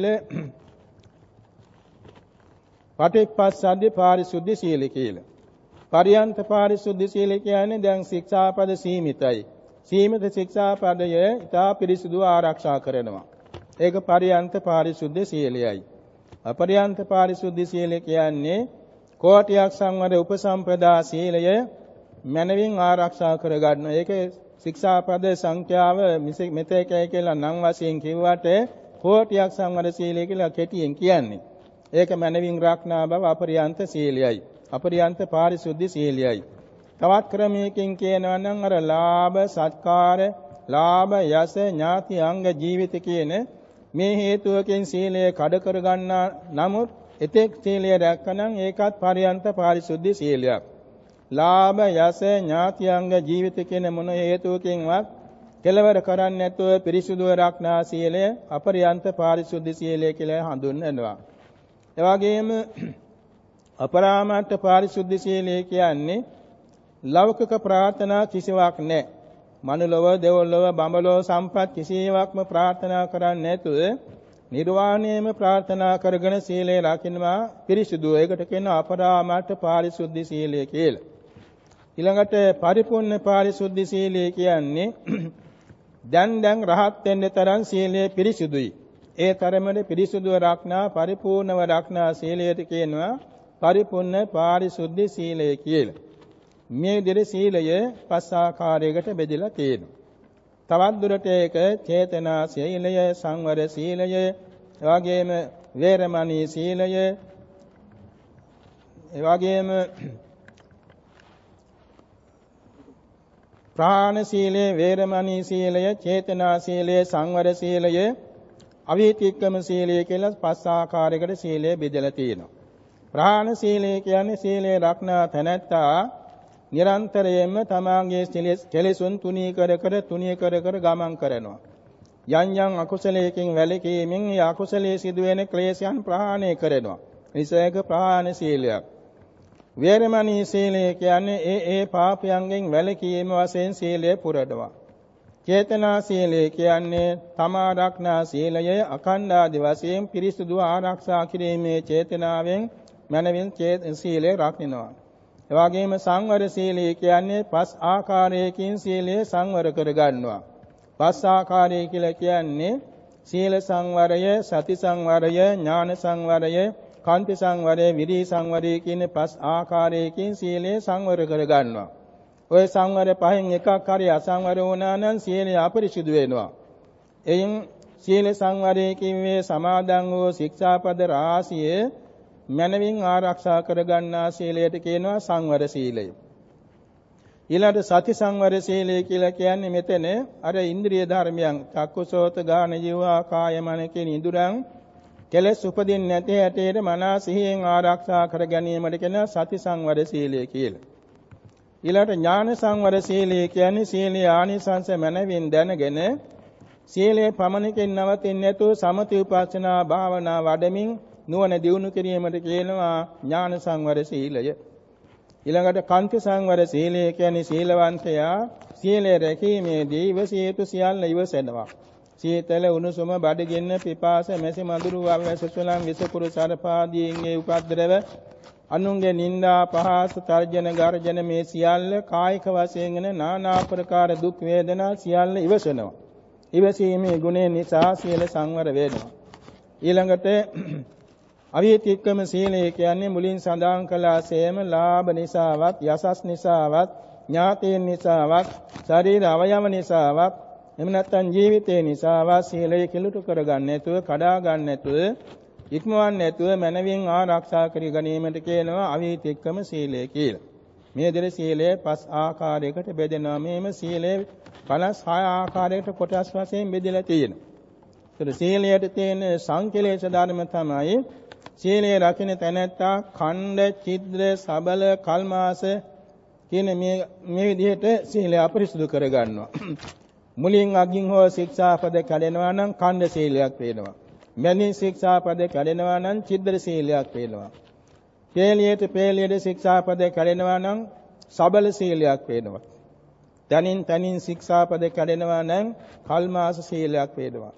පටිච්චසමුප්පාද පාරිශුද්ධි සීල කියලා. පරියන්ත පාරිශුද්ධි සීල කියන්නේ දැන් ශික්ෂාපද සීමිතයි. සීමිත ශික්ෂාපදය ඉතා පිරිසුදු ආරක්ෂා කරනවා. ඒක පරියන්ත පාරිශුද්ධ සීලයයි. අපරියන්ත පාරිශුද්ධ සීලය කියන්නේ කෝටියක් සංවර උපසම්පදා සීලය මනවින් ආරක්ෂා කරගන්න. ඒක ශික්ෂාපද සංඛ්‍යාව මෙතේකයි කියලා නම් වශයෙන් කිව්වට කෝටියක් සංවර සීලය කියලා කෙටියෙන් කියන්නේ. ඒක මනවින් රක්නා බව අපරියන්ත සීලයයි. අපරියන්ත පාරිශුද්ධ සීලයයි. තවත් ක්‍රමයකින් කියනවා නම් අර ලාභ, සත්කාර, ලාභ, යස, ඥාති, අංග, ජීවිත කියන මේ හේතුවකින් සීලය කඩ කර ගන්නා නමුත් එතෙක් සීලය රැකනනම් ඒකත් පරියන්ත පාරිශුද්ධ සීලයක්. ලාභ, යස, ඥාති, අංග, ජීවිත කියන මොන හේතුවකින්වත් කෙලවර කරන්නේ නැතුව පිරිසුදුව රක්නා සීලය අපරියන්ත පාරිශුද්ධ සීලය කියලා හඳුන්වනවා. එවාගෙම අපරාමාර්ථ පාරිශුද්ධ සීලය කියන්නේ ලෞකික ප්‍රාර්ථනා කිසිවක් නැහැ. මනුලොව, දෙවොල්ලොව, බඹලොව සම්පත් කිසියක්ම ප්‍රාර්ථනා කරන්නේ නැතුව නිර්වාණයම ප්‍රාර්ථනා කරගෙන සීලය රකින්නවා පිරිසුදු. ඒකට කියනවා අපරාමාර්ථ පාරිශුද්ධ සීලය කියලා. ඊළඟට පරිපූර්ණ පාරිශුද්ධ සීලය කියන්නේ දැන් රහත් වෙන්න තරම් සීලය පිරිසුදුයි. ඒ තරමට පිරිසුදුව රක්නා පරිපූර්ණව රක්නා සීලයට කියනවා පරිපූර්ණ පාරිශුද්ධ සීලය කියලා. මේ දෙර සීලය පස් ආකාරයකට බෙදලා තියෙනවා. තවත් දුරට ඒක චේතනා සීලය, සංවර සීලය, එවාගෙම වේරමණී සීලය, එවාගෙම ප්‍රාණ සීලය, වේරමණී සීලය, චේතනා සීලය, සංවර සීලය, අවීතික්කම සීලය කියලා 5 ආකාරයකට සීලය බෙදලා තියෙනවා. ප්‍රාණ සීලය කියන්නේ සීලය රක්නා තැනැත්තා නිරන්තරයෙන්ම තමාගේ කෙලෙසුන් තුනී කර ගමන් කරනවා. යම් යම් අකුසලයකින් වැළකීමෙන් ඒ අකුසලයේ සිදුවෙන ක්ලේශයන් ප්‍රහාණය කරනවා. නිසයක ප්‍රහාණ සීලයක්. වේරමණී සීලය කියන්නේ ඒ පාපයන්ගෙන් වැළකීම වශයෙන් සීලය පුරනවා. චේතනා සීලය කියන්නේ තමා රක්නා සීලය අඛණ්ඩාදි වශයෙන් පිරිසුදු ආරක්ෂා කිරීමේ චේතනාවෙන් මනවින් සීලය රකින්නවා. එවාගෙම සංවර සීලය කියන්නේ 5 ආකාරයකින් සීලය සංවර කර ගන්නවා. 5 ආකාරය කියලා කියන්නේ සීල සංවරය, සති සංවරය, ඥාන සංවරය, කාන්ති සංවරය, විරි සංවරය කියන 5 ආකාරයකින් සීලය සංවර කර ගන්නවා. ඔය සංවර පහෙන් එකක් හරි අසංවර වුණා නම් සීලය අපරිසුදු වෙනවා. එයින් සීල සංවරයේ කිව්වේ සමාදන් වූ ශික්ෂාපද රාශිය මනවින් ආරක්ෂා කර ගන්නා සීලයට කියනවා සංවර සීලය. ඊළඟට සති සංවර සීලය කියලා කියන්නේ මෙතන අර ඉන්ද්‍රිය ධර්මයන් චක්කුසෝත ගාන ජීවා කාය මන කියන ඉඳුරන් කෙලෙස් උපදින්නේ නැති හැටියට මනස සිහියෙන් ආරක්ෂා කර ගැනීමට කියන සති සංවර සීලය කියලා. ඊළඟට ඥාන සංවර සීලය කියන්නේ සීලේ ආනිසංස මනවින් දැනගෙන සීලේ පමණකින් නවතින්නේ නැතුව සමථ විපස්සනා භාවනා වඩමින් නුවණ දියුණු කිරීමට කියනවා ඥාන සංවර සීලය. ඊළඟට කාන්ති සංවර සීලය කියන්නේ සීලවන්තයා සීලය රැකීමේදී ඉවසිය යුතු සියල්ල ඉවසනවා. සීතල උණුසුම බඩගින්න පිපාස මැසි මඳුරු වවැස සුලං විසකුරු සර්පාදීන්ගේ උපද්දරව අනුන්ගේ නිന്ദා පහස තර්ජන ගර්ජන මේ සියල්ල කායික වශයෙන් එන নানা ආකාර දුක් වේදනා සියල්ල ඉවසනවා. ඉවසීමේ ගුණය නිසා සීල සංවර වෙනවා. ඊළඟට අවීතික්කම සීලය කියන්නේ මුලින් සඳහන් කළාසේම ලාභ නිසාවත් යසස් නිසාවත් ඥාතීන් නිසාවත් ශරීර අවයව නිසාවත් එහෙම නැත්නම් ජීවිතේ නිසාවත් සීලය කිලුට කරගන්න නැතුව කඩා ගන්න නැතුව ඉක්මවන්නේ නැතුව මනවින් ආරක්ෂා කර ගැනීමට කියනවා අවීතික්කම සීලය කියලා. මේ දෙල සීලය 5 ආකාරයකට බෙදෙනවා. මේම සීලය 56 ආකාරයකට කොටස් වශයෙන් බෙදලා තියෙනවා. ඒතර සීලයට තියෙන සංකලේශ ධර්ම තමයි සීලය රකින්න තැනැත්තා ඛණ්ඩ, චිද්‍ර, සබල, කල්මාස කියන මේ විදිහට සීලය අපරිසුදු කරගන්නවා. මුලින් අගින් හෝ ශික්ෂාපද කැඩෙනවා නම් ඛණ්ඩ සීලයක් වෙනවා. මැනි ශික්ෂාපද කැඩෙනවා නම් චිද්‍ර සීලයක් වෙනවා. පේලියට ශික්ෂාපද කැඩෙනවා නම් සබල සීලයක් වෙනවා. තනින් ශික්ෂාපද කැඩෙනවා නම් කල්මාස සීලයක් වෙනවා.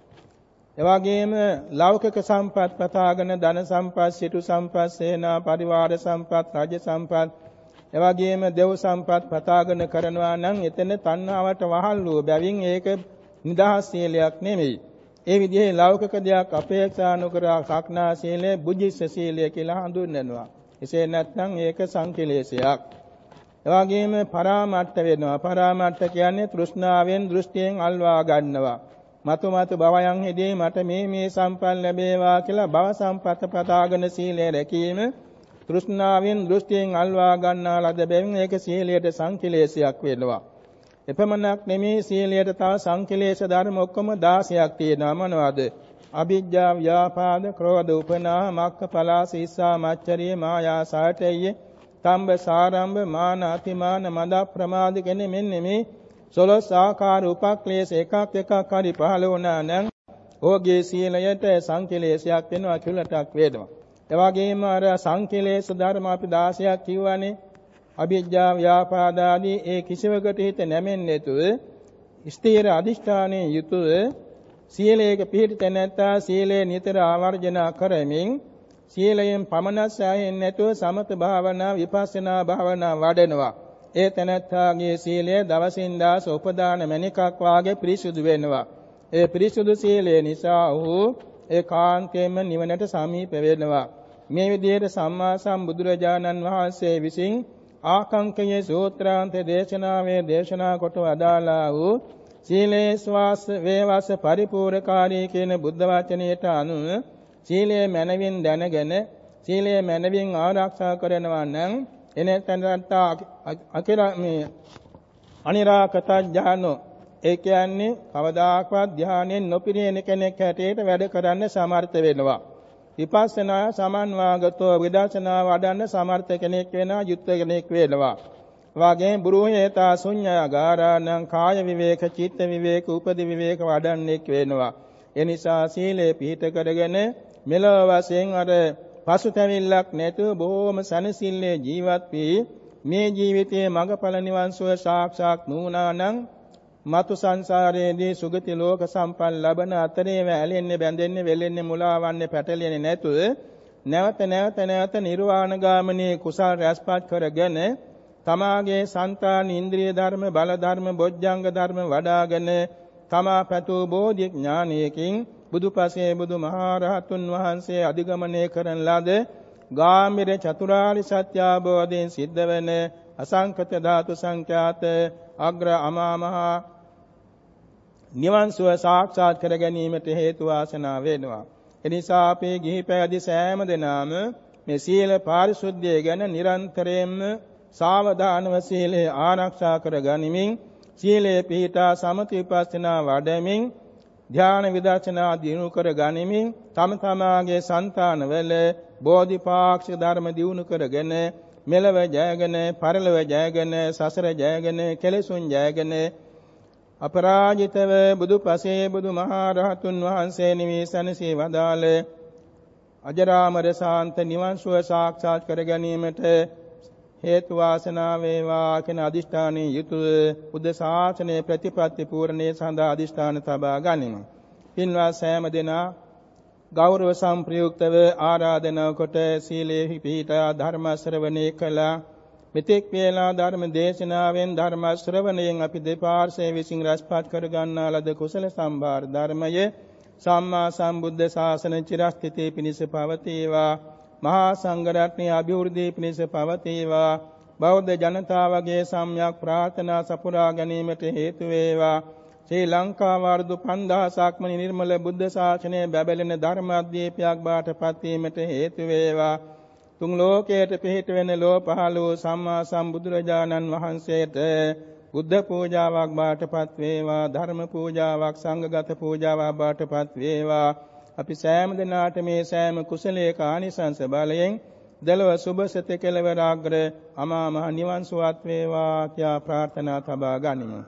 එවාගෙම ලෞකික සම්පත් පතාගෙන ධන සම්පත්, සිටු සම්පත්, සේනා පරිවාර සම්පත්, රාජ්‍ය සම්පත්, එවාගෙම දේව සම්පත් පතාගෙන කරනවා නම් එතන තණ්හාවට වහල් වූ බැවින් ඒක නිදහස් සීලයක් නෙමෙයි. ඒ විදිහේ ලෞකික දෙයක් අපේක්ෂා නොකර සක්නා සීලය බුද්ධිස්ස සීලය කියලා හඳුන්වනවා. එසේ නැත්නම් ඒක සංකලේශයක්. එවාගෙම පරාමට්ඨ වෙනවා. පරාමට්ඨ කියන්නේ තෘෂ්ණාවෙන් දෘෂ්ටියෙන් අල්වා ගන්නවා. මතු භවයන් හිදී මට මේ සම්පත් ලැබේවා කියලා භව සම්පත පතාගෙන සීලය රැකීම තෘෂ්ණාවෙන් දෘෂ්ටියෙන් අල්වා ගන්නා ලද බැවින් ඒක සීලයට සංකලේශයක් වෙනවා. එපමණක් නෙමේ සීලයට තව සංකලේශ ධර්ම ඔක්කොම 16ක් තියෙනවා. මොනවද? අවිජ්ජා, ව්‍යාපාද, ක්‍රෝධ, උපනාහ, මක්ඛ, පලාස, ඊසා, මච්චරිය, මායා, සාඨය, තම්බ, සාරම්භ, මාන, අතිමාන, මද, ප්‍රමාද කියන මෙන්න මේ 16 ආකාර උපක්ලේශ එකක් හරි පහළ වුණා නම් ඕගේ සීලයට සංකලේශයක් වෙනවා, කිලටක් වේදවා. එවාගෙම අර සංකලේශ ධර්ම අපි 16ක් කියවනේ. අවිජ්ජා, ව්‍යාපාද ආදී ඒ කිසිවකට හිත නැමෙන්නේ නැතුව ස්ථීර අදිෂ්ඨානයේ යුතුව සීලයක පිහිට නැත්තා සීලය නිතර ආවර්ජන කරමින් සීලයෙන් පමණක් සෑහෙන්නේ නැතුව සමත භාවනා, විපස්සනා භාවනා වඩනවා. ඒ තැනැත්තාගේ සීලය දවසින් දවස උපදාන මණිකක් වාගේ පිරිසුදු වෙනවා. ඒ පිරිසුදු සීලය නිසා ඔහු ඒකාන්තයෙන්ම නිවනට සමීප වෙනවා. මේ විදිහට සම්මා සම්බුදුරජාණන් වහන්සේ විසින් ආකංකයේ සූත්‍රාන්ත දේශනාවේ දේශනා කොට අදාළා වූ සීලේ ස්වාස වේවස පරිපූර්ණකාරී කියන බුද්ධ වචනයට අනුව සීලය මනවින් දැනගෙන සීලය මනවින් ආරක්ෂා කරනවා නම් එනතනට අනිරාකත ඥානෝ ඒ කියන්නේ කවදාකවත් ධානයෙන් නොපිරිහෙන කෙනෙක් හැටියට වැඩ කරන්න සමර්ථ වෙනවා. විපස්සනා සමන්වාගතෝ විදර්ශනා වඩන්න සමර්ථ කෙනෙක් වෙනවා, යුක්ත කෙනෙක් වෙනවා. වාගේ බුරුහේතා ශුඤ්ඤාගාරාණං කාය විවේක, චිත්ත විවේක, උපදි විවේක වඩන්නෙක් වෙනවා. ඒ නිසා සීලේ පිහිට කරගෙන මෙලොව වශයෙන් අර පසුතැවිල්ලක් නැතුව බොහෝම සැනසෙල්ලේ ජීවත් වී මේ ජීවිතයේ මඟඵල නිවන් සුව සාක්ෂාත් නුණා නම් මතු සංසාරයේදී සුගති ලෝක සම්පන්න ලබන අතරේ වැළෙන්නේ බැඳෙන්නේ වෙලෙන්නේ මුලාවන්නේ පැටලෙන්නේ නැතුව නැවත නිර්වාණ ගාමිනී කුසල් රැස්පත් කරගෙන තමාගේ සංතාන ඉන්ද්‍රිය ධර්ම බල ධර්ම බොජ්ජංග ධර්ම වඩාගෙන තමා පැතූ බෝධි ඥානයකින් බුදුපසේ බුදුමහරහතුන් වහන්සේ අධිගමනය කරන ලද ගාමිර චතුරාර්ය සත්‍ය අවබෝධයෙන් සිද්ධ වෙන අසංකත ධාතු සංඛ්‍යාත අග්‍ර අමා මහ නිවන් සුව සාක්ෂාත් කර ගැනීමට හේතු වාසනා වෙනවා. එනිසා අපේ ගිහි පැවිදි සෑම දෙනාම මේ සීල පාරිශුද්ධිය ගැන නිරන්තරයෙන්ම සාවධානව සීලය ආරක්ෂා කර ගනිමින් සීලේ පිහිටා සමථ විපස්සනා වඩමින් ධ්‍යාන විදර්ශනා දිනු කර ගනිමින් තම තමාගේ సంతානවල බෝධිපාක්ෂික ධර්ම දිනු කරගෙන මෙලව ජයගෙන පරලොව ජයගෙන සසර ජයගෙන කෙලෙසුන් ජයගෙන අපරාජිතව බුදුපසේ බුදුමහරහතුන් වහන්සේ නිවේසනසේ වදාළ අජරාමර ශාන්ත නිවන් සුව සාක්ෂාත් කර ගැනීමට හේතු වාසනා වේවා කියන අදිෂ්ඨානයේ යුතුව බුද්ධ ශාසනයේ ප්‍රතිපත්ති පූර්ණේ සඳහා අදිෂ්ඨාන තබා ගනිමු. පින්වත් සෑම දෙනා ගෞරව සම්ප්‍රයුක්තව ආරාධනා කොට සීලෙහි පිහිටා ධර්ම ශ්‍රවණය කළා. මෙතෙක් වේලා ධර්ම දේශනාවෙන් ධර්ම ශ්‍රවණයෙන් අපි දෙපාර්ශ්වයේ විසින් රැස්පත් කර ගන්නා ලද කුසල සම්භාර ධර්මයේ සම්මා සම්බුද්ධ ශාසන චිරස්ථිතේ පිණිස පවතිවා. මහා සංඝ රත්නයේ අභිවෘද්ධිය පිණිස පවතිවා. බෞද්ධ ජනතාවගේ සම්‍යක් ප්‍රාර්ථනා සපුරා ගැනීමට හේතු වේවා. ශ්‍රී ලංකා වර්ධු 5000ක්ම නිර්මල බුද්ධ ශාසනය බැබලෙන ධර්මාද්වීපයක් බාටපත් වීමට හේතු වේවා. තුන් ලෝකයට පිහිට වෙන ලෝ පහළ වූ සම්මා සම්බුදුරජාණන් වහන්සේට බුද්ධ පූජාවක් බාටපත් වේවා. ධර්ම පූජාවක්, සංඝගත පූජාවක් බාටපත් වේවා. අපි සෑම දිනාට මේ සෑම කුසලයක ආනිසංස බලයෙන් දලව සුභසත කෙලවර අග්‍ර අමා මහ නිවන් සුවත් වේවා කියා ප්‍රාර්ථනා තබා ගනිමු.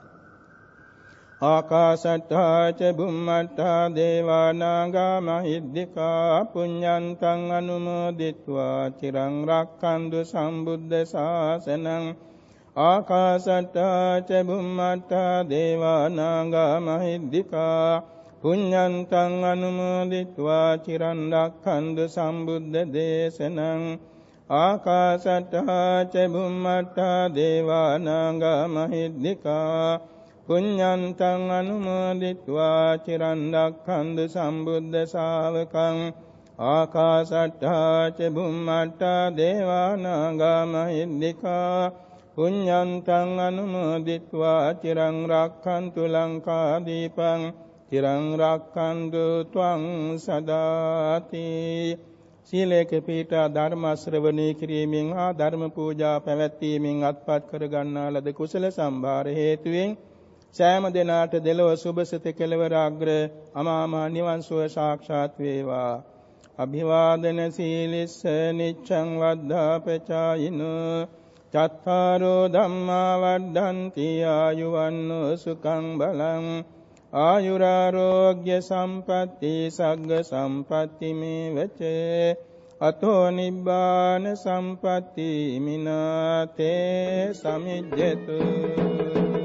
ආකාශට්ඨා ච බුම්මට්ඨා දේවා නාග මහිද්దికා පුඤ්ඤන්තං අනුමෝදිත්වා චිරං රක්ඛන්තු සම්බුද්ධ ශාසනං. ආකාශට්ඨා ච බුම්මට්ඨා දේවා නාග මහිද්దికා පුඤ්ඤන්තං අනුමෝදිත්වා චිරං රක්ඛන්තු සම්බුද්ධ දේශනං. ආකාශට්ඨා ච බුම්මට්ඨා දේවා නාග මහිද්దికා පුඤ්ඤන්තං අනුමෝදිත්වා චිරං රක්ඛන්තු සම්බුද්ධ ශාවකං. ආකාශට්ඨා ච බුම්මට්ඨා දේවා නාග මහිද්దికා පුඤ්ඤන්තං අනුමෝදිත්වා චිරං රක්ඛන්තු ලංකාදීපං චිරං රක්ඛන්තු ත්වං සදාති. සීලේක පීඨා ධර්ම ශ්‍රවණී කිරීමෙන් හා ධර්ම පූජා පැවැත්වීමෙන් අත්පත් කර ගන්නා ලද කුසල සම්භාර හේතුවෙන් සෑම දිනාට දෙලොව සුභසත කෙලවර අග්‍ර අමා මහ නිවන් සුව සාක්ෂාත් වේවා. අභිවාදන සීලිස්ස නිච්ඡං වද්ධාපචායිනෝ චත්තාරෝ ධම්මා වඩ්ඩන්ති ආයුවන්නෝ සුඛං බලං ආයුරාරෝග්‍ය සම්පatti සග්ග සම්පatti මේවචේ අතෝ නිබ්බාන සම්පatti මිනාතේ සමිජ්ජතු.